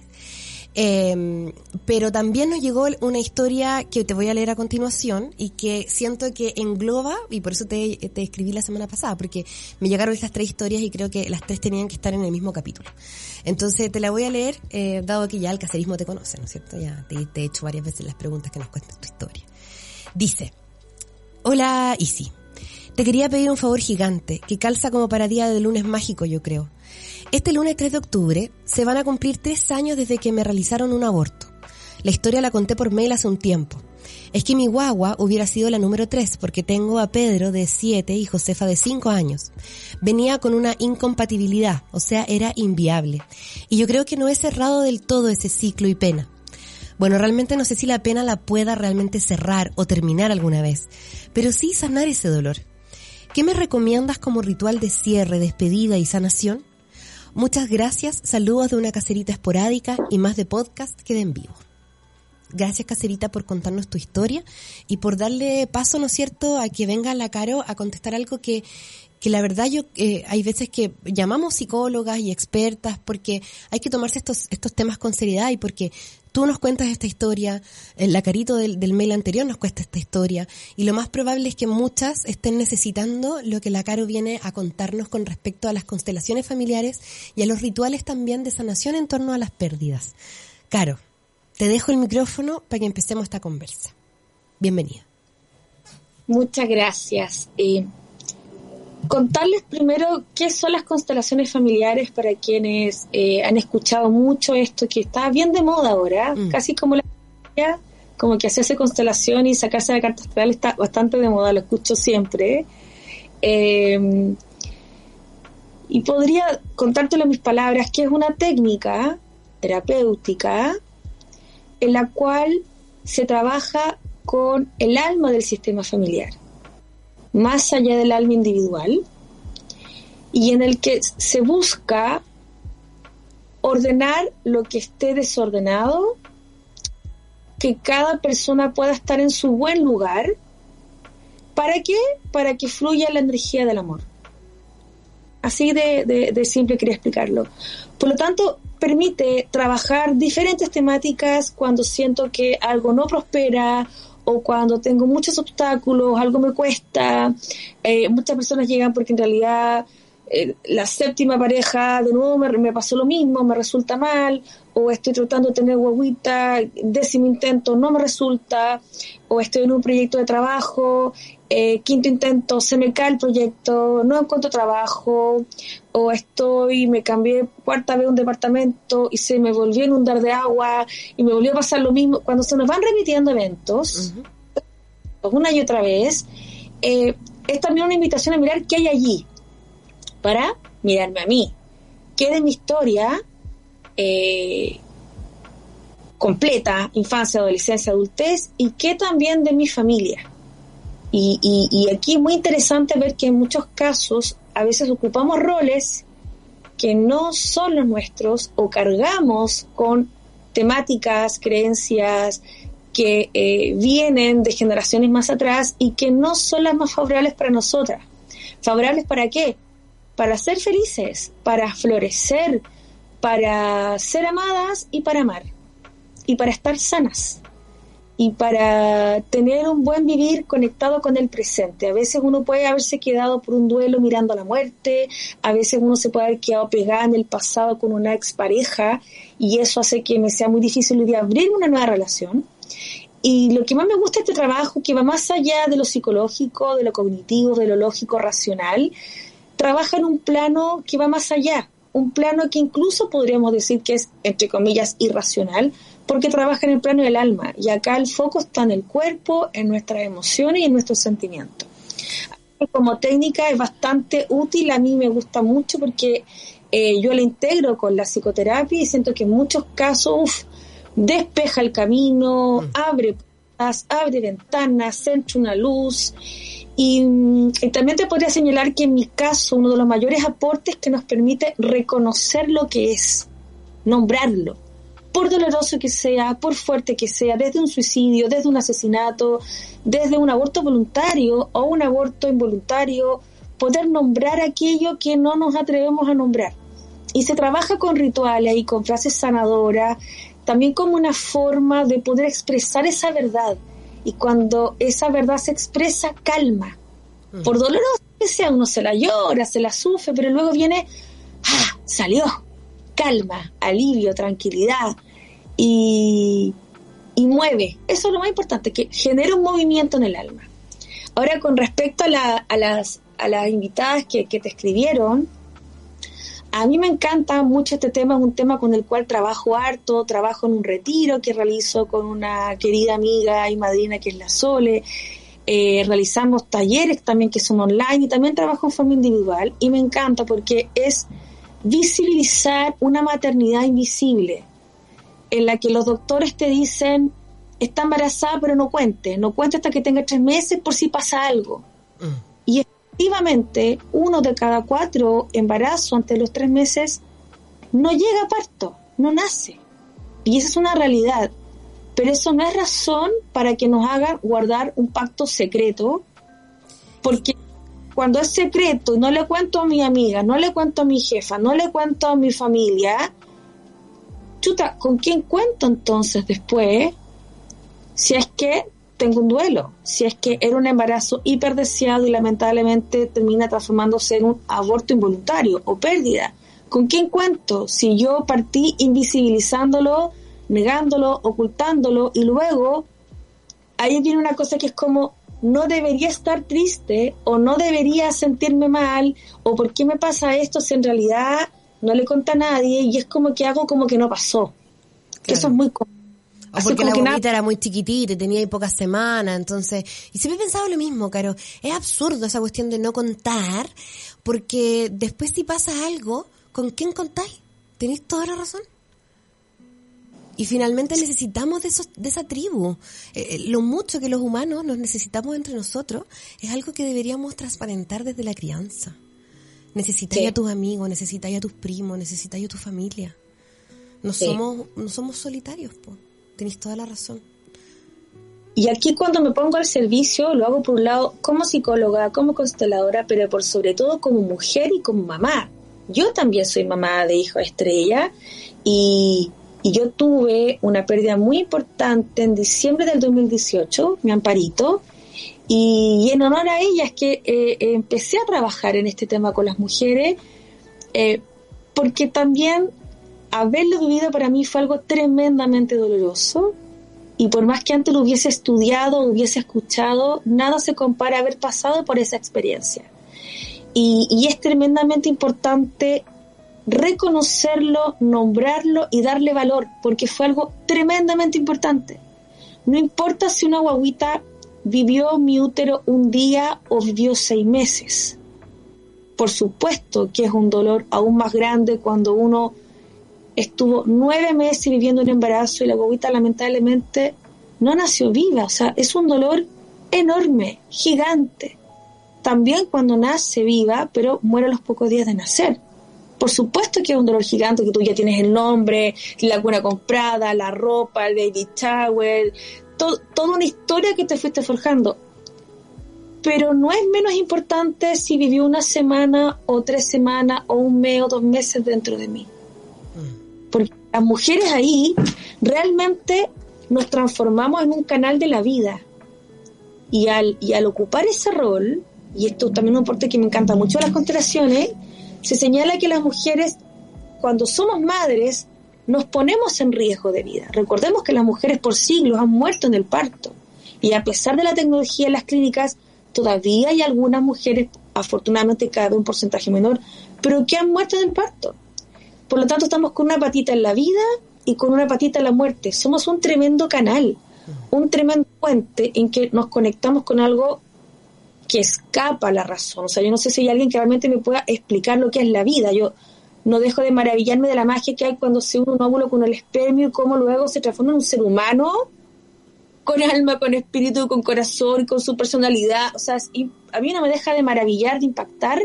S2: Pero también nos llegó una historia que te voy a leer a continuación y que siento que engloba, y por eso te escribí la semana pasada, porque me llegaron estas 3 historias y creo que las 3 tenían que estar en el mismo capítulo. Entonces te la voy a leer, dado que ya el caserismo te conoce, ¿no es cierto? Ya te he hecho varias veces las preguntas que nos cuentes tu historia. Dice: "Hola, Isi. Te quería pedir un favor gigante, que calza como para día de lunes mágico, yo creo. Este lunes 3 de octubre se van a cumplir 3 años desde que me realizaron un aborto. La historia la conté por mail hace un tiempo. Es que mi guagua hubiera sido la número 3 porque tengo a Pedro de 7 y Josefa de 5 años. Venía con una incompatibilidad, o sea, era inviable. Y yo creo que no he cerrado del todo ese ciclo y pena. Bueno, realmente no sé si la pena la pueda realmente cerrar o terminar alguna vez, pero sí sanar ese dolor. ¿Qué me recomiendas como ritual de cierre, despedida y sanación? Muchas gracias, saludos de una caserita esporádica y más de podcast que de en vivo". Gracias, caserita, por contarnos tu historia y por darle paso, ¿no es cierto?, a que venga la Caro a contestar algo que la verdad hay veces que llamamos psicólogas y expertas porque hay que tomarse estos temas con seriedad y porque tú nos cuentas esta historia, la Carito del mail anterior nos cuenta esta historia y lo más probable es que muchas estén necesitando lo que la Caro viene a contarnos con respecto a las constelaciones familiares y a los rituales también de sanación en torno a las pérdidas. Caro, te dejo el micrófono para que empecemos esta conversa. Bienvenida.
S8: Muchas gracias. Contarles primero qué son las constelaciones familiares para quienes han escuchado mucho esto que está bien de moda ahora, casi como como que hacerse constelación y sacarse la carta astral está bastante de moda, lo escucho siempre. Y podría contártelo en mis palabras que es una técnica terapéutica en la cual se trabaja con el alma del sistema familiar, más allá del alma individual, y en el que se busca ordenar lo que esté desordenado, que cada persona pueda estar en su buen lugar. ¿Para qué? Para que fluya la energía del amor. Así de simple quería explicarlo. Por lo tanto, permite trabajar diferentes temáticas cuando siento que algo no prospera o cuando tengo muchos obstáculos, algo me cuesta. Muchas personas llegan porque en realidad la séptima pareja de nuevo me pasó lo mismo, me resulta mal, o estoy tratando de tener guaguita, 10º intento no me resulta, o estoy en un proyecto de trabajo, 5º intento se me cae el proyecto, no encuentro trabajo, o me cambié 4ª vez un departamento y se me volvió a inundar de agua y me volvió a pasar lo mismo. Cuando se nos van repitiendo eventos, una y otra vez, es también una invitación a mirar qué hay allí, para mirarme a mí, qué de mi historia completa, infancia, adolescencia, adultez, y qué también de mi familia. Y aquí es muy interesante ver que en muchos casos a veces ocupamos roles que no son los nuestros o cargamos con temáticas, creencias que vienen de generaciones más atrás y que no son las más favorables para nosotras. ¿Favorables para qué? Para ser felices, para florecer, para ser amadas y para amar, y para estar sanas, y para tener un buen vivir conectado con el presente. A veces uno puede haberse quedado por un duelo mirando a la muerte, a veces uno se puede haber quedado pegada en el pasado con una expareja, y eso hace que me sea muy difícil hoy día abrir una nueva relación. Y lo que más me gusta de este trabajo, que va más allá de lo psicológico, de lo cognitivo, de lo lógico, racional, trabaja en un plano que va más allá, un plano que incluso podríamos decir que es, entre comillas, irracional, porque trabaja en el plano del alma, y acá el foco está en el cuerpo, en nuestras emociones y en nuestros sentimientos. Como técnica es bastante útil, a mí me gusta mucho porque yo la integro con la psicoterapia y siento que en muchos casos despeja el camino, abre puertas, abre ventanas, entra una luz. Y también te podría señalar que en mi caso uno de los mayores aportes que nos permite reconocer lo que es, nombrarlo, por doloroso que sea, por fuerte que sea, desde un suicidio, desde un asesinato, desde un aborto voluntario o un aborto involuntario, poder nombrar aquello que no nos atrevemos a nombrar. Y se trabaja con rituales y con frases sanadoras, también como una forma de poder expresar esa verdad. Y cuando esa verdad se expresa, calma. Por doloroso que sea, uno se la llora, se la sufre, pero luego viene, salió, calma, alivio, tranquilidad, y mueve. Eso es lo más importante, que genera un movimiento en el alma. Ahora, con respecto a las invitadas que te escribieron, a mí me encanta mucho este tema, es un tema con el cual trabajo harto, trabajo en un retiro que realizo con una querida amiga y madrina que es la Sole, realizamos talleres también que son online y también trabajo en forma individual, y me encanta porque es visibilizar una maternidad invisible, en la que los doctores te dicen, está embarazada pero no cuente hasta que tenga 3 meses por si pasa algo. Y efectivamente, 1 de cada 4 embarazos antes de los 3 meses no llega a parto, no nace. Y esa es una realidad. Pero eso no es razón para que nos hagan guardar un pacto secreto, porque cuando es secreto y no le cuento a mi amiga, no le cuento a mi jefa, no le cuento a mi familia, chuta, ¿con quién cuento entonces después? Si es que tengo un duelo, si es que era un embarazo hiperdeseado y lamentablemente termina transformándose en un aborto involuntario o pérdida. ¿Con quién cuento? Si yo partí invisibilizándolo, negándolo, ocultándolo, y luego ahí viene una cosa que es como, no debería estar triste o no debería sentirme mal o ¿por qué me pasa esto si en realidad no le conté a nadie? Y es como que hago como que no pasó. Claro. Que eso es muy común.
S2: O porque la guaguita era muy chiquitita y tenía ahí pocas semanas, entonces... Y siempre he pensado lo mismo, Caro. Es absurdo esa cuestión de no contar, porque después si pasa algo, ¿con quién contáis? Tenéis toda la razón. Y finalmente necesitamos de esa tribu. Lo mucho que los humanos nos necesitamos entre nosotros es algo que deberíamos transparentar desde la crianza. Necesitáis a tus amigos, necesitáis a tus primos, necesitáis a tu familia. No somos solitarios, po. Tenéis toda la razón.
S8: Y aquí cuando me pongo al servicio, lo hago por un lado como psicóloga, como consteladora, pero por sobre todo como mujer y como mamá. Yo también soy mamá de hijo estrella y yo tuve una pérdida muy importante en diciembre del 2018, mi Amparito, y en honor a ella es que empecé a trabajar en este tema con las mujeres, porque también haberlo vivido para mí fue algo tremendamente doloroso. Y por más que antes lo hubiese estudiado, hubiese escuchado, nada se compara a haber pasado por esa experiencia. Y es tremendamente importante reconocerlo, nombrarlo y darle valor, porque fue algo tremendamente importante. No importa si una guaguita vivió mi útero un día o vivió 6 meses. Por supuesto que es un dolor aún más grande cuando uno estuvo 9 meses viviendo un embarazo y la guaguita lamentablemente no nació viva. O sea, es un dolor enorme, gigante. También cuando nace viva, pero muere a los pocos días de nacer. Por supuesto que es un dolor gigante, que tú ya tienes el nombre, la cuna comprada, la ropa, el baby shower, toda una historia que te fuiste forjando. Pero no es menos importante si vivió 1 semana o 3 semanas o 1 mes o 2 meses dentro de mí. Porque las mujeres ahí realmente nos transformamos en un canal de la vida. Y al ocupar ese rol, y esto también es un aporte que me encanta mucho de las constelaciones, se señala que las mujeres, cuando somos madres, nos ponemos en riesgo de vida. Recordemos que las mujeres por siglos han muerto en el parto. Y a pesar de la tecnología en las clínicas, todavía hay algunas mujeres, afortunadamente cada vez un porcentaje menor, pero que han muerto en el parto. Por lo tanto, estamos con una patita en la vida y con una patita en la muerte. Somos un tremendo canal, un tremendo puente en que nos conectamos con algo que escapa a la razón. O sea, yo no sé si hay alguien que realmente me pueda explicar lo que es la vida. Yo no dejo de maravillarme de la magia que hay cuando se une un óvulo con el espermio y cómo luego se transforma en un ser humano con alma, con espíritu, con corazón, con su personalidad. O sea, a mí no me deja de maravillar, de impactar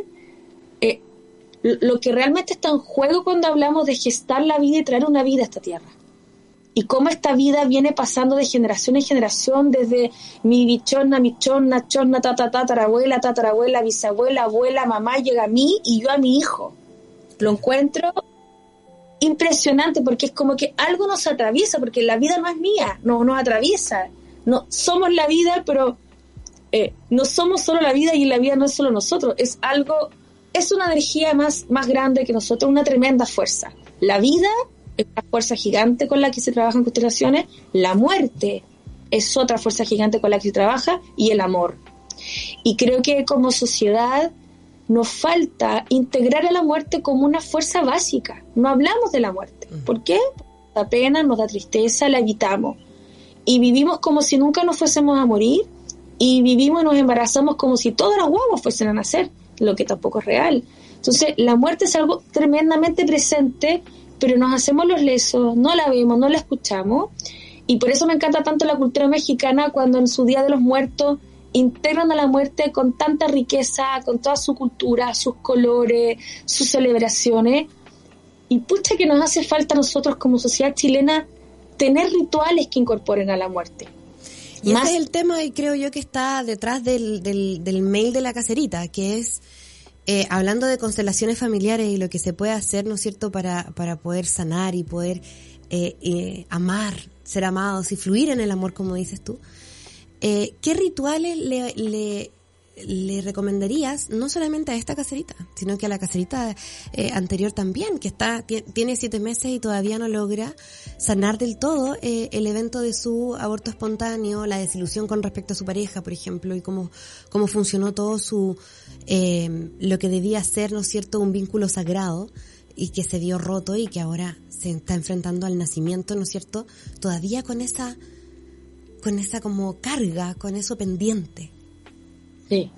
S8: lo que realmente está en juego cuando hablamos de gestar la vida y traer una vida a esta tierra. Y cómo esta vida viene pasando de generación en generación, desde mi bichona, chonna, tatarabuela, bisabuela, abuela, mamá, llega a mí y yo a mi hijo. Lo encuentro impresionante porque es como que algo nos atraviesa, porque la vida no es mía, nos atraviesa. No somos la vida, pero no somos solo la vida y la vida no es solo nosotros, es algo, es una energía más grande que nosotros, una tremenda fuerza. La vida es una fuerza gigante con la que se trabaja en constelaciones, la muerte es otra fuerza gigante con la que se trabaja y el amor. Y creo que como sociedad nos falta integrar a la muerte como una fuerza básica. No hablamos de la muerte. ¿Por qué? Nos da pena, nos da tristeza, la evitamos. Y vivimos como si nunca nos fuésemos a morir y vivimos y nos embarazamos como si todas las guaguas fuesen a nacer, lo que tampoco es real. Entonces la muerte es algo tremendamente presente, pero nos hacemos los lesos, no la vemos, no la escuchamos, y por eso me encanta tanto la cultura mexicana cuando en su Día de los Muertos integran a la muerte con tanta riqueza, con toda su cultura, sus colores, sus celebraciones, y pucha que nos hace falta a nosotros como sociedad chilena tener rituales que incorporen a la muerte.
S2: Y ese es el tema, y creo yo que está detrás del mail de la caserita, que es hablando de constelaciones familiares y lo que se puede hacer, ¿no es cierto?, para poder sanar y poder amar, ser amados y fluir en el amor, como dices tú. ¿Qué rituales le recomendarías, no solamente a esta caserita, sino que a la caserita anterior también, que tiene 7 meses y todavía no logra sanar del todo el evento de su aborto espontáneo, la desilusión con respecto a su pareja, por ejemplo, y cómo funcionó todo lo que debía ser, ¿no es cierto?, un vínculo sagrado y que se vio roto y que ahora se está enfrentando al nacimiento, ¿no es cierto?, todavía con esa como carga, con eso pendiente.
S8: Sí.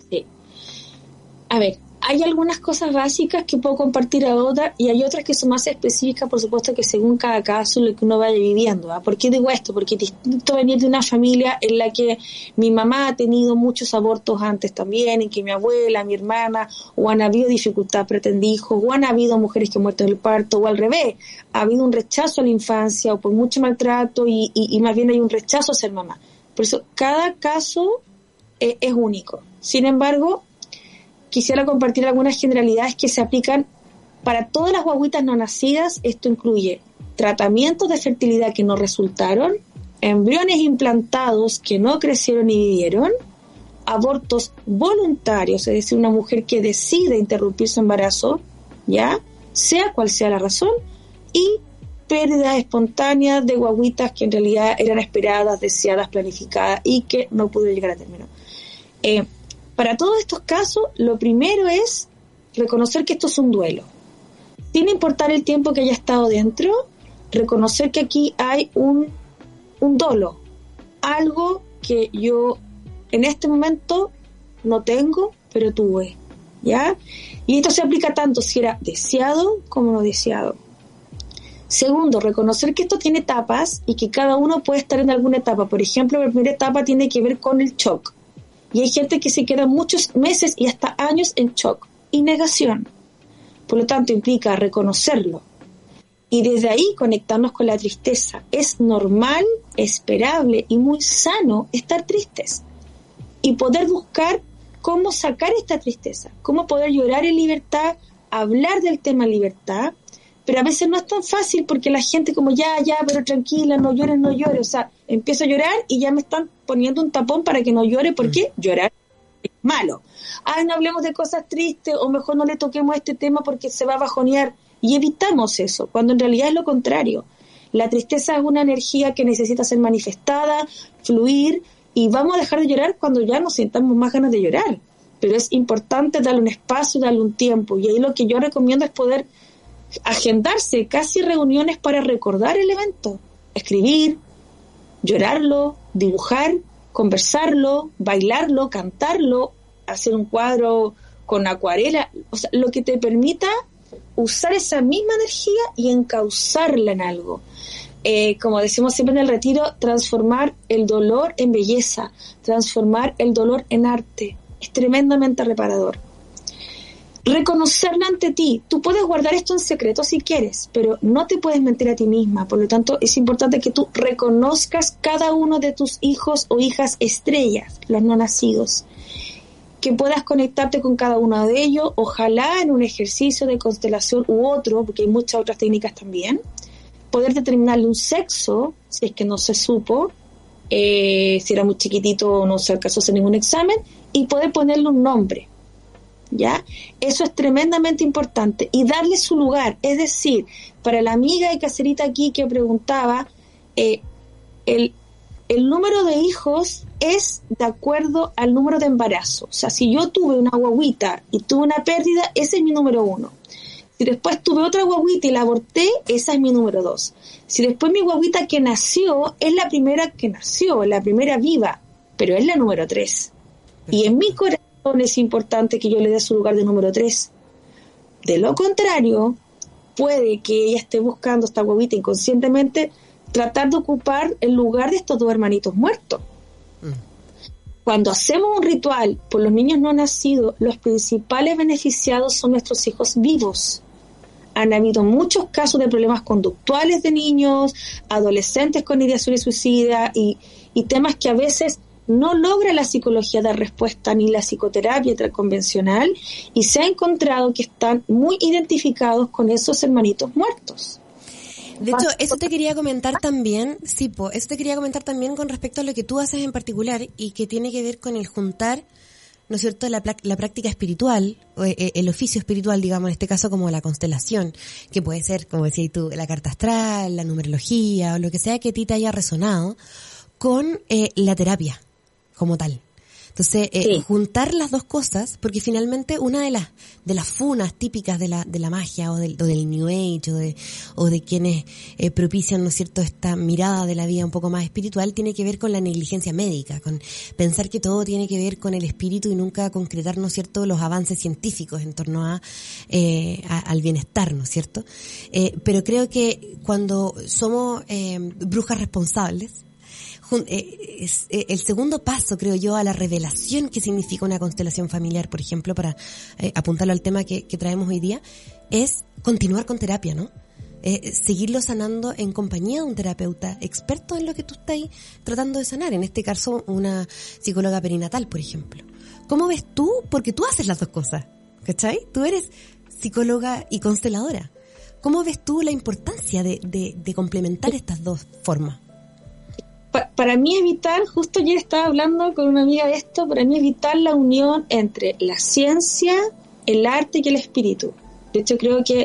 S8: A ver, hay algunas cosas básicas que puedo compartir a otras y hay otras que son más específicas, por supuesto, que según cada caso lo que uno vaya viviendo. ¿Por qué digo esto? Porque es distinto venir de una familia en la que mi mamá ha tenido muchos abortos antes también, en que mi abuela, mi hermana, o han habido dificultad pretendijos, o han habido mujeres que han muerto en el parto, o al revés, ha habido un rechazo a la infancia o por mucho maltrato y más bien hay un rechazo a ser mamá. Por eso, cada caso es único. Sin embargo, quisiera compartir algunas generalidades que se aplican para todas las guaguitas no nacidas. Esto incluye tratamientos de fertilidad que no resultaron, embriones implantados que no crecieron ni vivieron, abortos voluntarios, es decir, una mujer que decide interrumpir su embarazo, ya, sea cual sea la razón, y pérdidas espontáneas de guaguitas que en realidad eran esperadas, deseadas, planificadas y que no pudieron llegar a término. Para todos estos casos, lo primero es reconocer que esto es un duelo. Sin importar el tiempo que haya estado dentro, reconocer que aquí hay un dolo, algo que yo en este momento no tengo, pero tuve, ¿ya? Y esto se aplica tanto si era deseado como no deseado. Segundo, reconocer que esto tiene etapas y que cada uno puede estar en alguna etapa. Por ejemplo, la primera etapa tiene que ver con el shock. Y hay gente que se queda muchos meses y hasta años en shock y negación. Por lo tanto, implica reconocerlo. Y desde ahí conectarnos con la tristeza. Es normal, esperable y muy sano estar tristes. Y poder buscar cómo sacar esta tristeza, cómo poder llorar en libertad, hablar del tema en libertad. Pero a veces no es tan fácil porque la gente como ya, pero tranquila, no llores. O sea, empiezo a llorar y ya me están poniendo un tapón para que no llore. ¿Por qué? Llorar es malo. Ay, no hablemos de cosas tristes o mejor no le toquemos este tema porque se va a bajonear. Y evitamos eso, cuando en realidad es lo contrario. La tristeza es una energía que necesita ser manifestada, fluir, y vamos a dejar de llorar cuando ya nos sintamos más ganas de llorar. Pero es importante darle un espacio, darle un tiempo. Y ahí lo que yo recomiendo es poder agendarse casi reuniones para recordar el evento. Escribir, llorarlo, dibujar, conversarlo, bailarlo, cantarlo, hacer un cuadro con acuarela. O sea, lo que te permita usar esa misma energía y encauzarla en algo. Como decimos siempre en el retiro, transformar el dolor en belleza, transformar el dolor en arte. Es tremendamente reparador. Reconocerla ante ti. Tú puedes guardar esto en secreto si quieres, pero no te puedes mentir a ti misma. Por lo tanto, es importante que tú reconozcas cada uno de tus hijos o hijas estrellas, los no nacidos. Que puedas conectarte con cada uno de ellos, ojalá en un ejercicio de constelación u otro, porque hay muchas otras técnicas también. Poder determinarle un sexo, si es que no se supo, si era muy chiquitito o no se alcanzó a hacer ningún examen, y poder ponerle un nombre, ¿ya? Eso es tremendamente importante. Y darle su lugar, es decir, para la amiga y caserita aquí que preguntaba, el número de hijos es de acuerdo al número de embarazo. O sea, si yo tuve una guaguita y tuve una pérdida, ese es mi número 1. Si después tuve otra guaguita y la aborté, esa es mi número 2. Si después mi guaguita que nació es la primera que nació, la primera viva, pero es la número 3. Y en mi corazón es importante que yo le dé su lugar de número 3. De lo contrario, puede que ella esté buscando esta guaguita inconscientemente tratar de ocupar el lugar de estos 2 hermanitos muertos. Cuando hacemos un ritual por los niños no nacidos, los principales beneficiados son nuestros hijos vivos. Han habido muchos casos de problemas conductuales de niños, adolescentes con ideación suicida y temas que a veces no logra la psicología dar respuesta ni la psicoterapia convencional, y se ha encontrado que están muy identificados con esos hermanitos muertos.
S2: De hecho, eso te quería comentar también, Sipo, eso te quería comentar también con respecto a lo que tú haces en particular y que tiene que ver con el juntar, ¿no es cierto?, la práctica espiritual, o el oficio espiritual, digamos, en este caso como la constelación, que puede ser, como decías tú, la carta astral, la numerología, o lo que sea que a ti te haya resonado, con la terapia como tal. Entonces, sí, juntar las dos cosas, porque finalmente una de las funas típicas de la magia o del New Age o de quienes propician, ¿no es cierto?, esta mirada de la vida un poco más espiritual, tiene que ver con la negligencia médica, con pensar que todo tiene que ver con el espíritu y nunca concretar, ¿no es cierto?, los avances científicos en torno al bienestar, ¿no es cierto? Pero creo que cuando somos brujas responsables, es el segundo paso, creo yo, a la revelación que significa una constelación familiar, por ejemplo, para apuntarlo al tema que traemos hoy día, es continuar con terapia, ¿no? seguirlo sanando en compañía de un terapeuta experto en lo que tú estás tratando de sanar, en este caso una psicóloga perinatal, por ejemplo. ¿Cómo ves tú? Porque tú haces las dos cosas, ¿cachai? Tú eres psicóloga y consteladora. ¿Cómo ves tú la importancia de complementar estas dos formas?
S8: Para mí es vital, justo ayer estaba hablando con una amiga de esto, para mí es vital la unión entre la ciencia, el arte y el espíritu. De hecho, creo que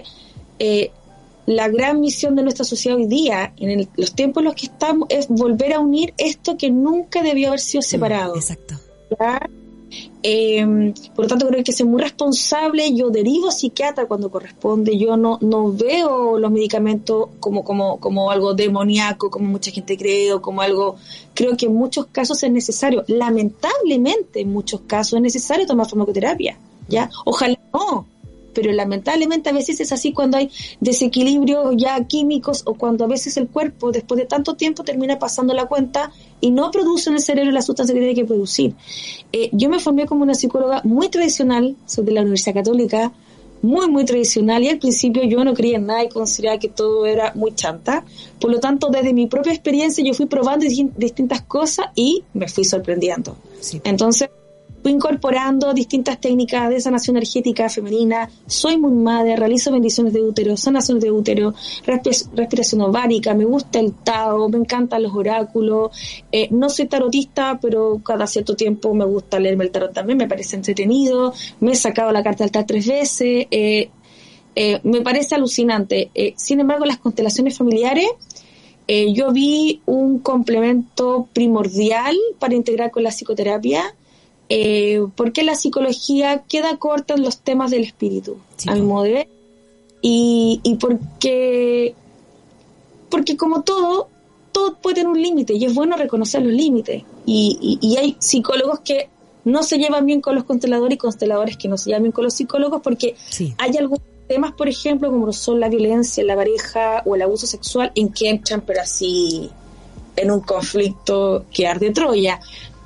S8: la gran misión de nuestra sociedad hoy día, en los tiempos en los que estamos, es volver a unir esto que nunca debió haber sido separado.
S2: Exacto.
S8: ¿Ya? Por lo tanto, creo que es muy responsable. Yo derivo psiquiatra cuando corresponde. Yo no veo los medicamentos como algo demoníaco, como mucha gente cree, o como algo. Creo que en muchos casos es necesario. Lamentablemente, en muchos casos es necesario tomar farmacoterapia. ¿Ya? Ojalá no. Pero lamentablemente a veces es así cuando hay desequilibrios ya químicos, o cuando a veces el cuerpo, después de tanto tiempo, termina pasando la cuenta y no produce en el cerebro la sustancia que tiene que producir. Yo me formé como una psicóloga muy tradicional, soy de la Universidad Católica, muy tradicional, y al principio yo no creía en nada y consideraba que todo era muy chanta. Por lo tanto, desde mi propia experiencia yo fui probando distintas cosas y me fui sorprendiendo. Sí. Entonces, fui incorporando distintas técnicas de sanación energética femenina. Soy muy madre, realizo bendiciones de útero, sanaciones de útero, respiración ovárica, me gusta el Tao, me encantan los oráculos. No soy tarotista, pero cada cierto tiempo me gusta leerme el tarot también, me parece entretenido. Me he sacado la carta del Tarot 3 veces. Me parece alucinante. Sin embargo, las constelaciones familiares, yo vi un complemento primordial para integrar con la psicoterapia. Porque la psicología queda corta en los temas del espíritu, sí, a mi modo de ver, y porque como todo puede tener un límite, y es bueno reconocer los límites, y hay psicólogos que no se llevan bien con los consteladores y consteladores que no se llevan bien con los psicólogos, porque sí, hay algunos temas, por ejemplo, como son la violencia en la pareja o el abuso sexual, en que entran, pero así en un conflicto que arde Troya.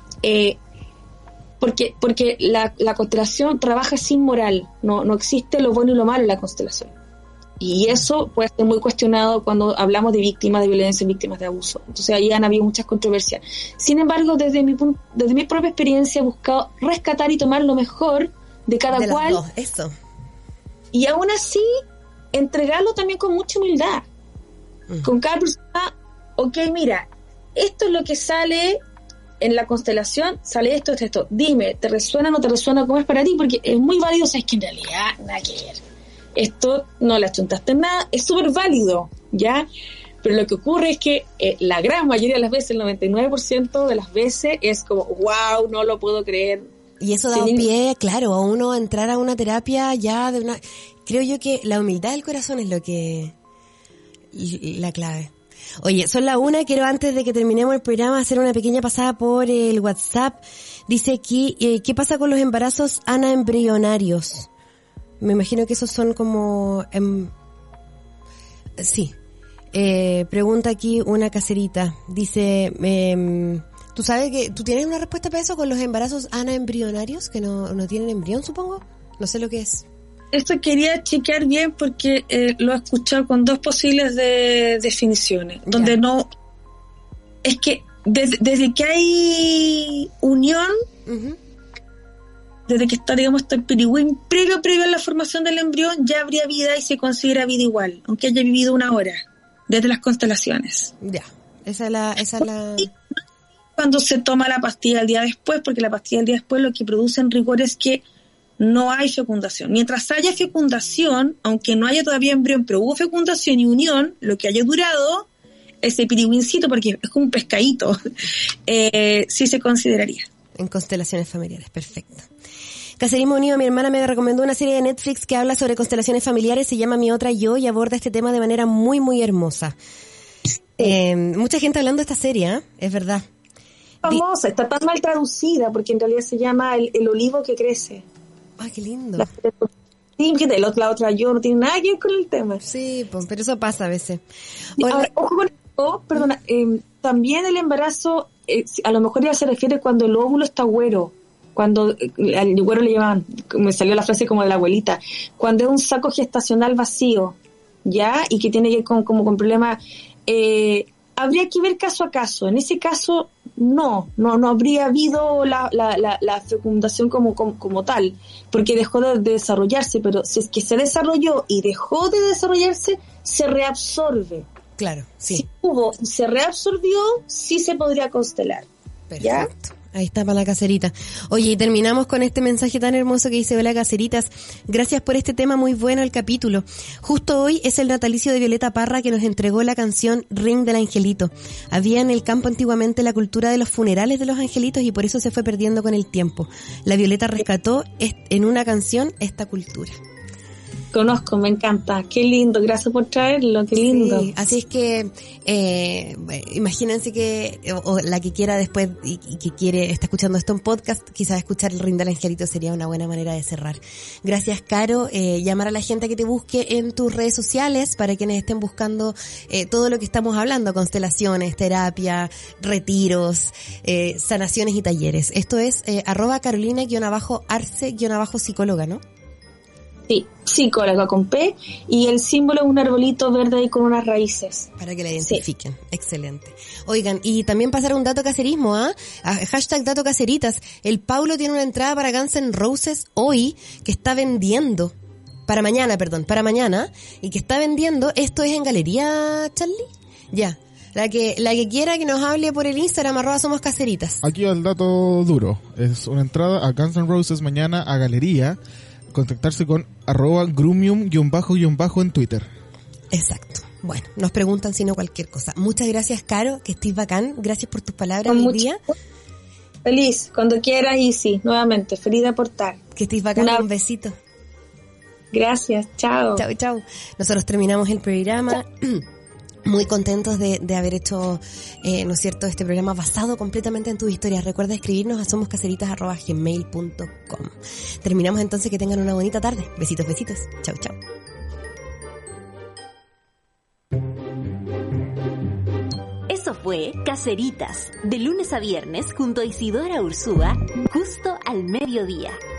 S8: Porque la constelación trabaja sin moral, no existe lo bueno y lo malo en la constelación. Y eso puede ser muy cuestionado cuando hablamos de víctimas de violencia y víctimas de abuso. Entonces ahí han habido muchas controversias. Sin embargo, desde mi propia experiencia he buscado rescatar y tomar lo mejor de cada cual.
S2: Los dos, eso.
S8: Y aún así, entregarlo también con mucha humildad. Con cada persona, ok, mira, esto es lo que sale en la constelación, sale esto. Dime, ¿te resuena o no te resuena? ¿Cómo es para ti? Porque es muy válido, o sea, es que en realidad nada que ver. Esto no le achuntaste en nada, es súper válido, ¿ya? Pero lo que ocurre es que la gran mayoría de las veces, el 99% de las veces, es como, wow, no lo puedo creer.
S2: Y eso da pie, claro, a uno a entrar a una terapia ya de una... Creo yo que la humildad del corazón es lo que... la clave. Oye, son las 1, quiero antes de que terminemos el programa hacer una pequeña pasada por el WhatsApp. Dice aquí, ¿qué pasa con los embarazos anaembrionarios? Me imagino que esos son como... sí. Pregunta aquí una caserita. Dice, ¿tú sabes que tú tienes una respuesta para eso con los embarazos anaembrionarios? Que no tienen embrión, supongo. No sé lo que es.
S8: Esto quería chequear bien porque lo he escuchado con dos posibles definiciones. Donde no... Es que desde que hay unión, desde que está, digamos, el pirigüín previo a la formación del embrión, ya habría vida y se considera vida igual, aunque haya vivido una hora, desde las constelaciones.
S2: Ya, esa es la...
S8: Y cuando se toma la pastilla el día después, porque la pastilla el día después lo que produce en rigor es que no hay fecundación. Mientras haya fecundación, aunque no haya todavía embrión, pero hubo fecundación y unión, lo que haya durado, ese pirigüincito, porque es como un pescadito, sí se consideraría.
S2: En constelaciones familiares, perfecto. Caserismo Unido, mi hermana me recomendó una serie de Netflix que habla sobre constelaciones familiares, se llama Mi Otra Yo, y aborda este tema de manera muy, muy hermosa. Mucha gente hablando de esta serie, es verdad.
S8: Famosa, está tan mal traducida, porque en realidad se llama el olivo que crece.
S2: Ay, qué lindo.
S8: Sí, la otra yo no tiene nada que ver con el tema.
S2: Sí, pues, pero eso pasa a veces.
S8: Ahora, ojo con esto, perdona, también el embarazo, a lo mejor ya se refiere cuando el óvulo está güero, cuando al güero le llaman, me salió la frase como de la abuelita, cuando es un saco gestacional vacío, ¿ya? Y que tiene que ver como con problemas, habría que ver caso a caso. En ese caso, no habría habido la fecundación como tal, porque dejó de desarrollarse, pero si es que se desarrolló y dejó de desarrollarse, se reabsorbe.
S2: Claro, sí.
S8: Si hubo y se reabsorbió, sí se podría constelar.
S2: Perfecto.
S8: ¿Ya?
S2: Ahí está para la caserita. Oye, y terminamos con este mensaje tan hermoso que dice: hola caseritas, gracias por este tema muy bueno el capítulo. Justo hoy es el natalicio de Violeta Parra, que nos entregó la canción Ring del Angelito. Había en el campo antiguamente la cultura de los funerales de los angelitos y por eso se fue perdiendo con el tiempo. La Violeta rescató en una canción esta cultura.
S8: Conozco, me encanta. Qué lindo, gracias por traerlo, qué lindo.
S2: Sí, así es que imagínense que o la que quiera después y que está escuchando esto en podcast, quizás escuchar el Ring del Angelito sería una buena manera de cerrar. Gracias, Caro. Llamar a la gente que te busque en tus redes sociales para quienes estén buscando todo lo que estamos hablando: constelaciones, terapia, retiros, sanaciones y talleres. Esto es @Carolina_Arce_psicóloga, ¿no?
S8: Sí, psicóloga con P, y el símbolo es un arbolito verde ahí con unas raíces.
S2: Para que la identifiquen. Sí. Excelente. Oigan, y también pasar un dato caserismo, hashtag dato caseritas. El Paulo tiene una entrada para Guns N' Roses hoy que está vendiendo. Para mañana, y que está vendiendo. Esto es en Galería, Charlie. Ya. La que quiera que nos hable por el Instagram, @somoscaseritas.
S3: Aquí va el dato duro. Es una entrada a Guns N' Roses mañana a Galería. Contactarse con @grumium_ en Twitter.
S2: Exacto. Bueno, nos preguntan si no cualquier cosa. Muchas gracias, Caro, que estés bacán. Gracias por tus palabras hoy día.
S8: Feliz, cuando quieras, y sí, nuevamente, feliz de aportar.
S2: Que estés bacán, un besito.
S8: Gracias, chao.
S2: Chao. Nosotros terminamos el programa. Muy contentos de haber hecho, ¿no es cierto?, este programa basado completamente en tus historias. Recuerda escribirnos a somoscaseritas@gmail.com. Terminamos entonces, que tengan una bonita tarde. Besitos. Chau.
S1: Eso fue Caseritas, de lunes a viernes junto a Isidora Ursúa, justo al mediodía.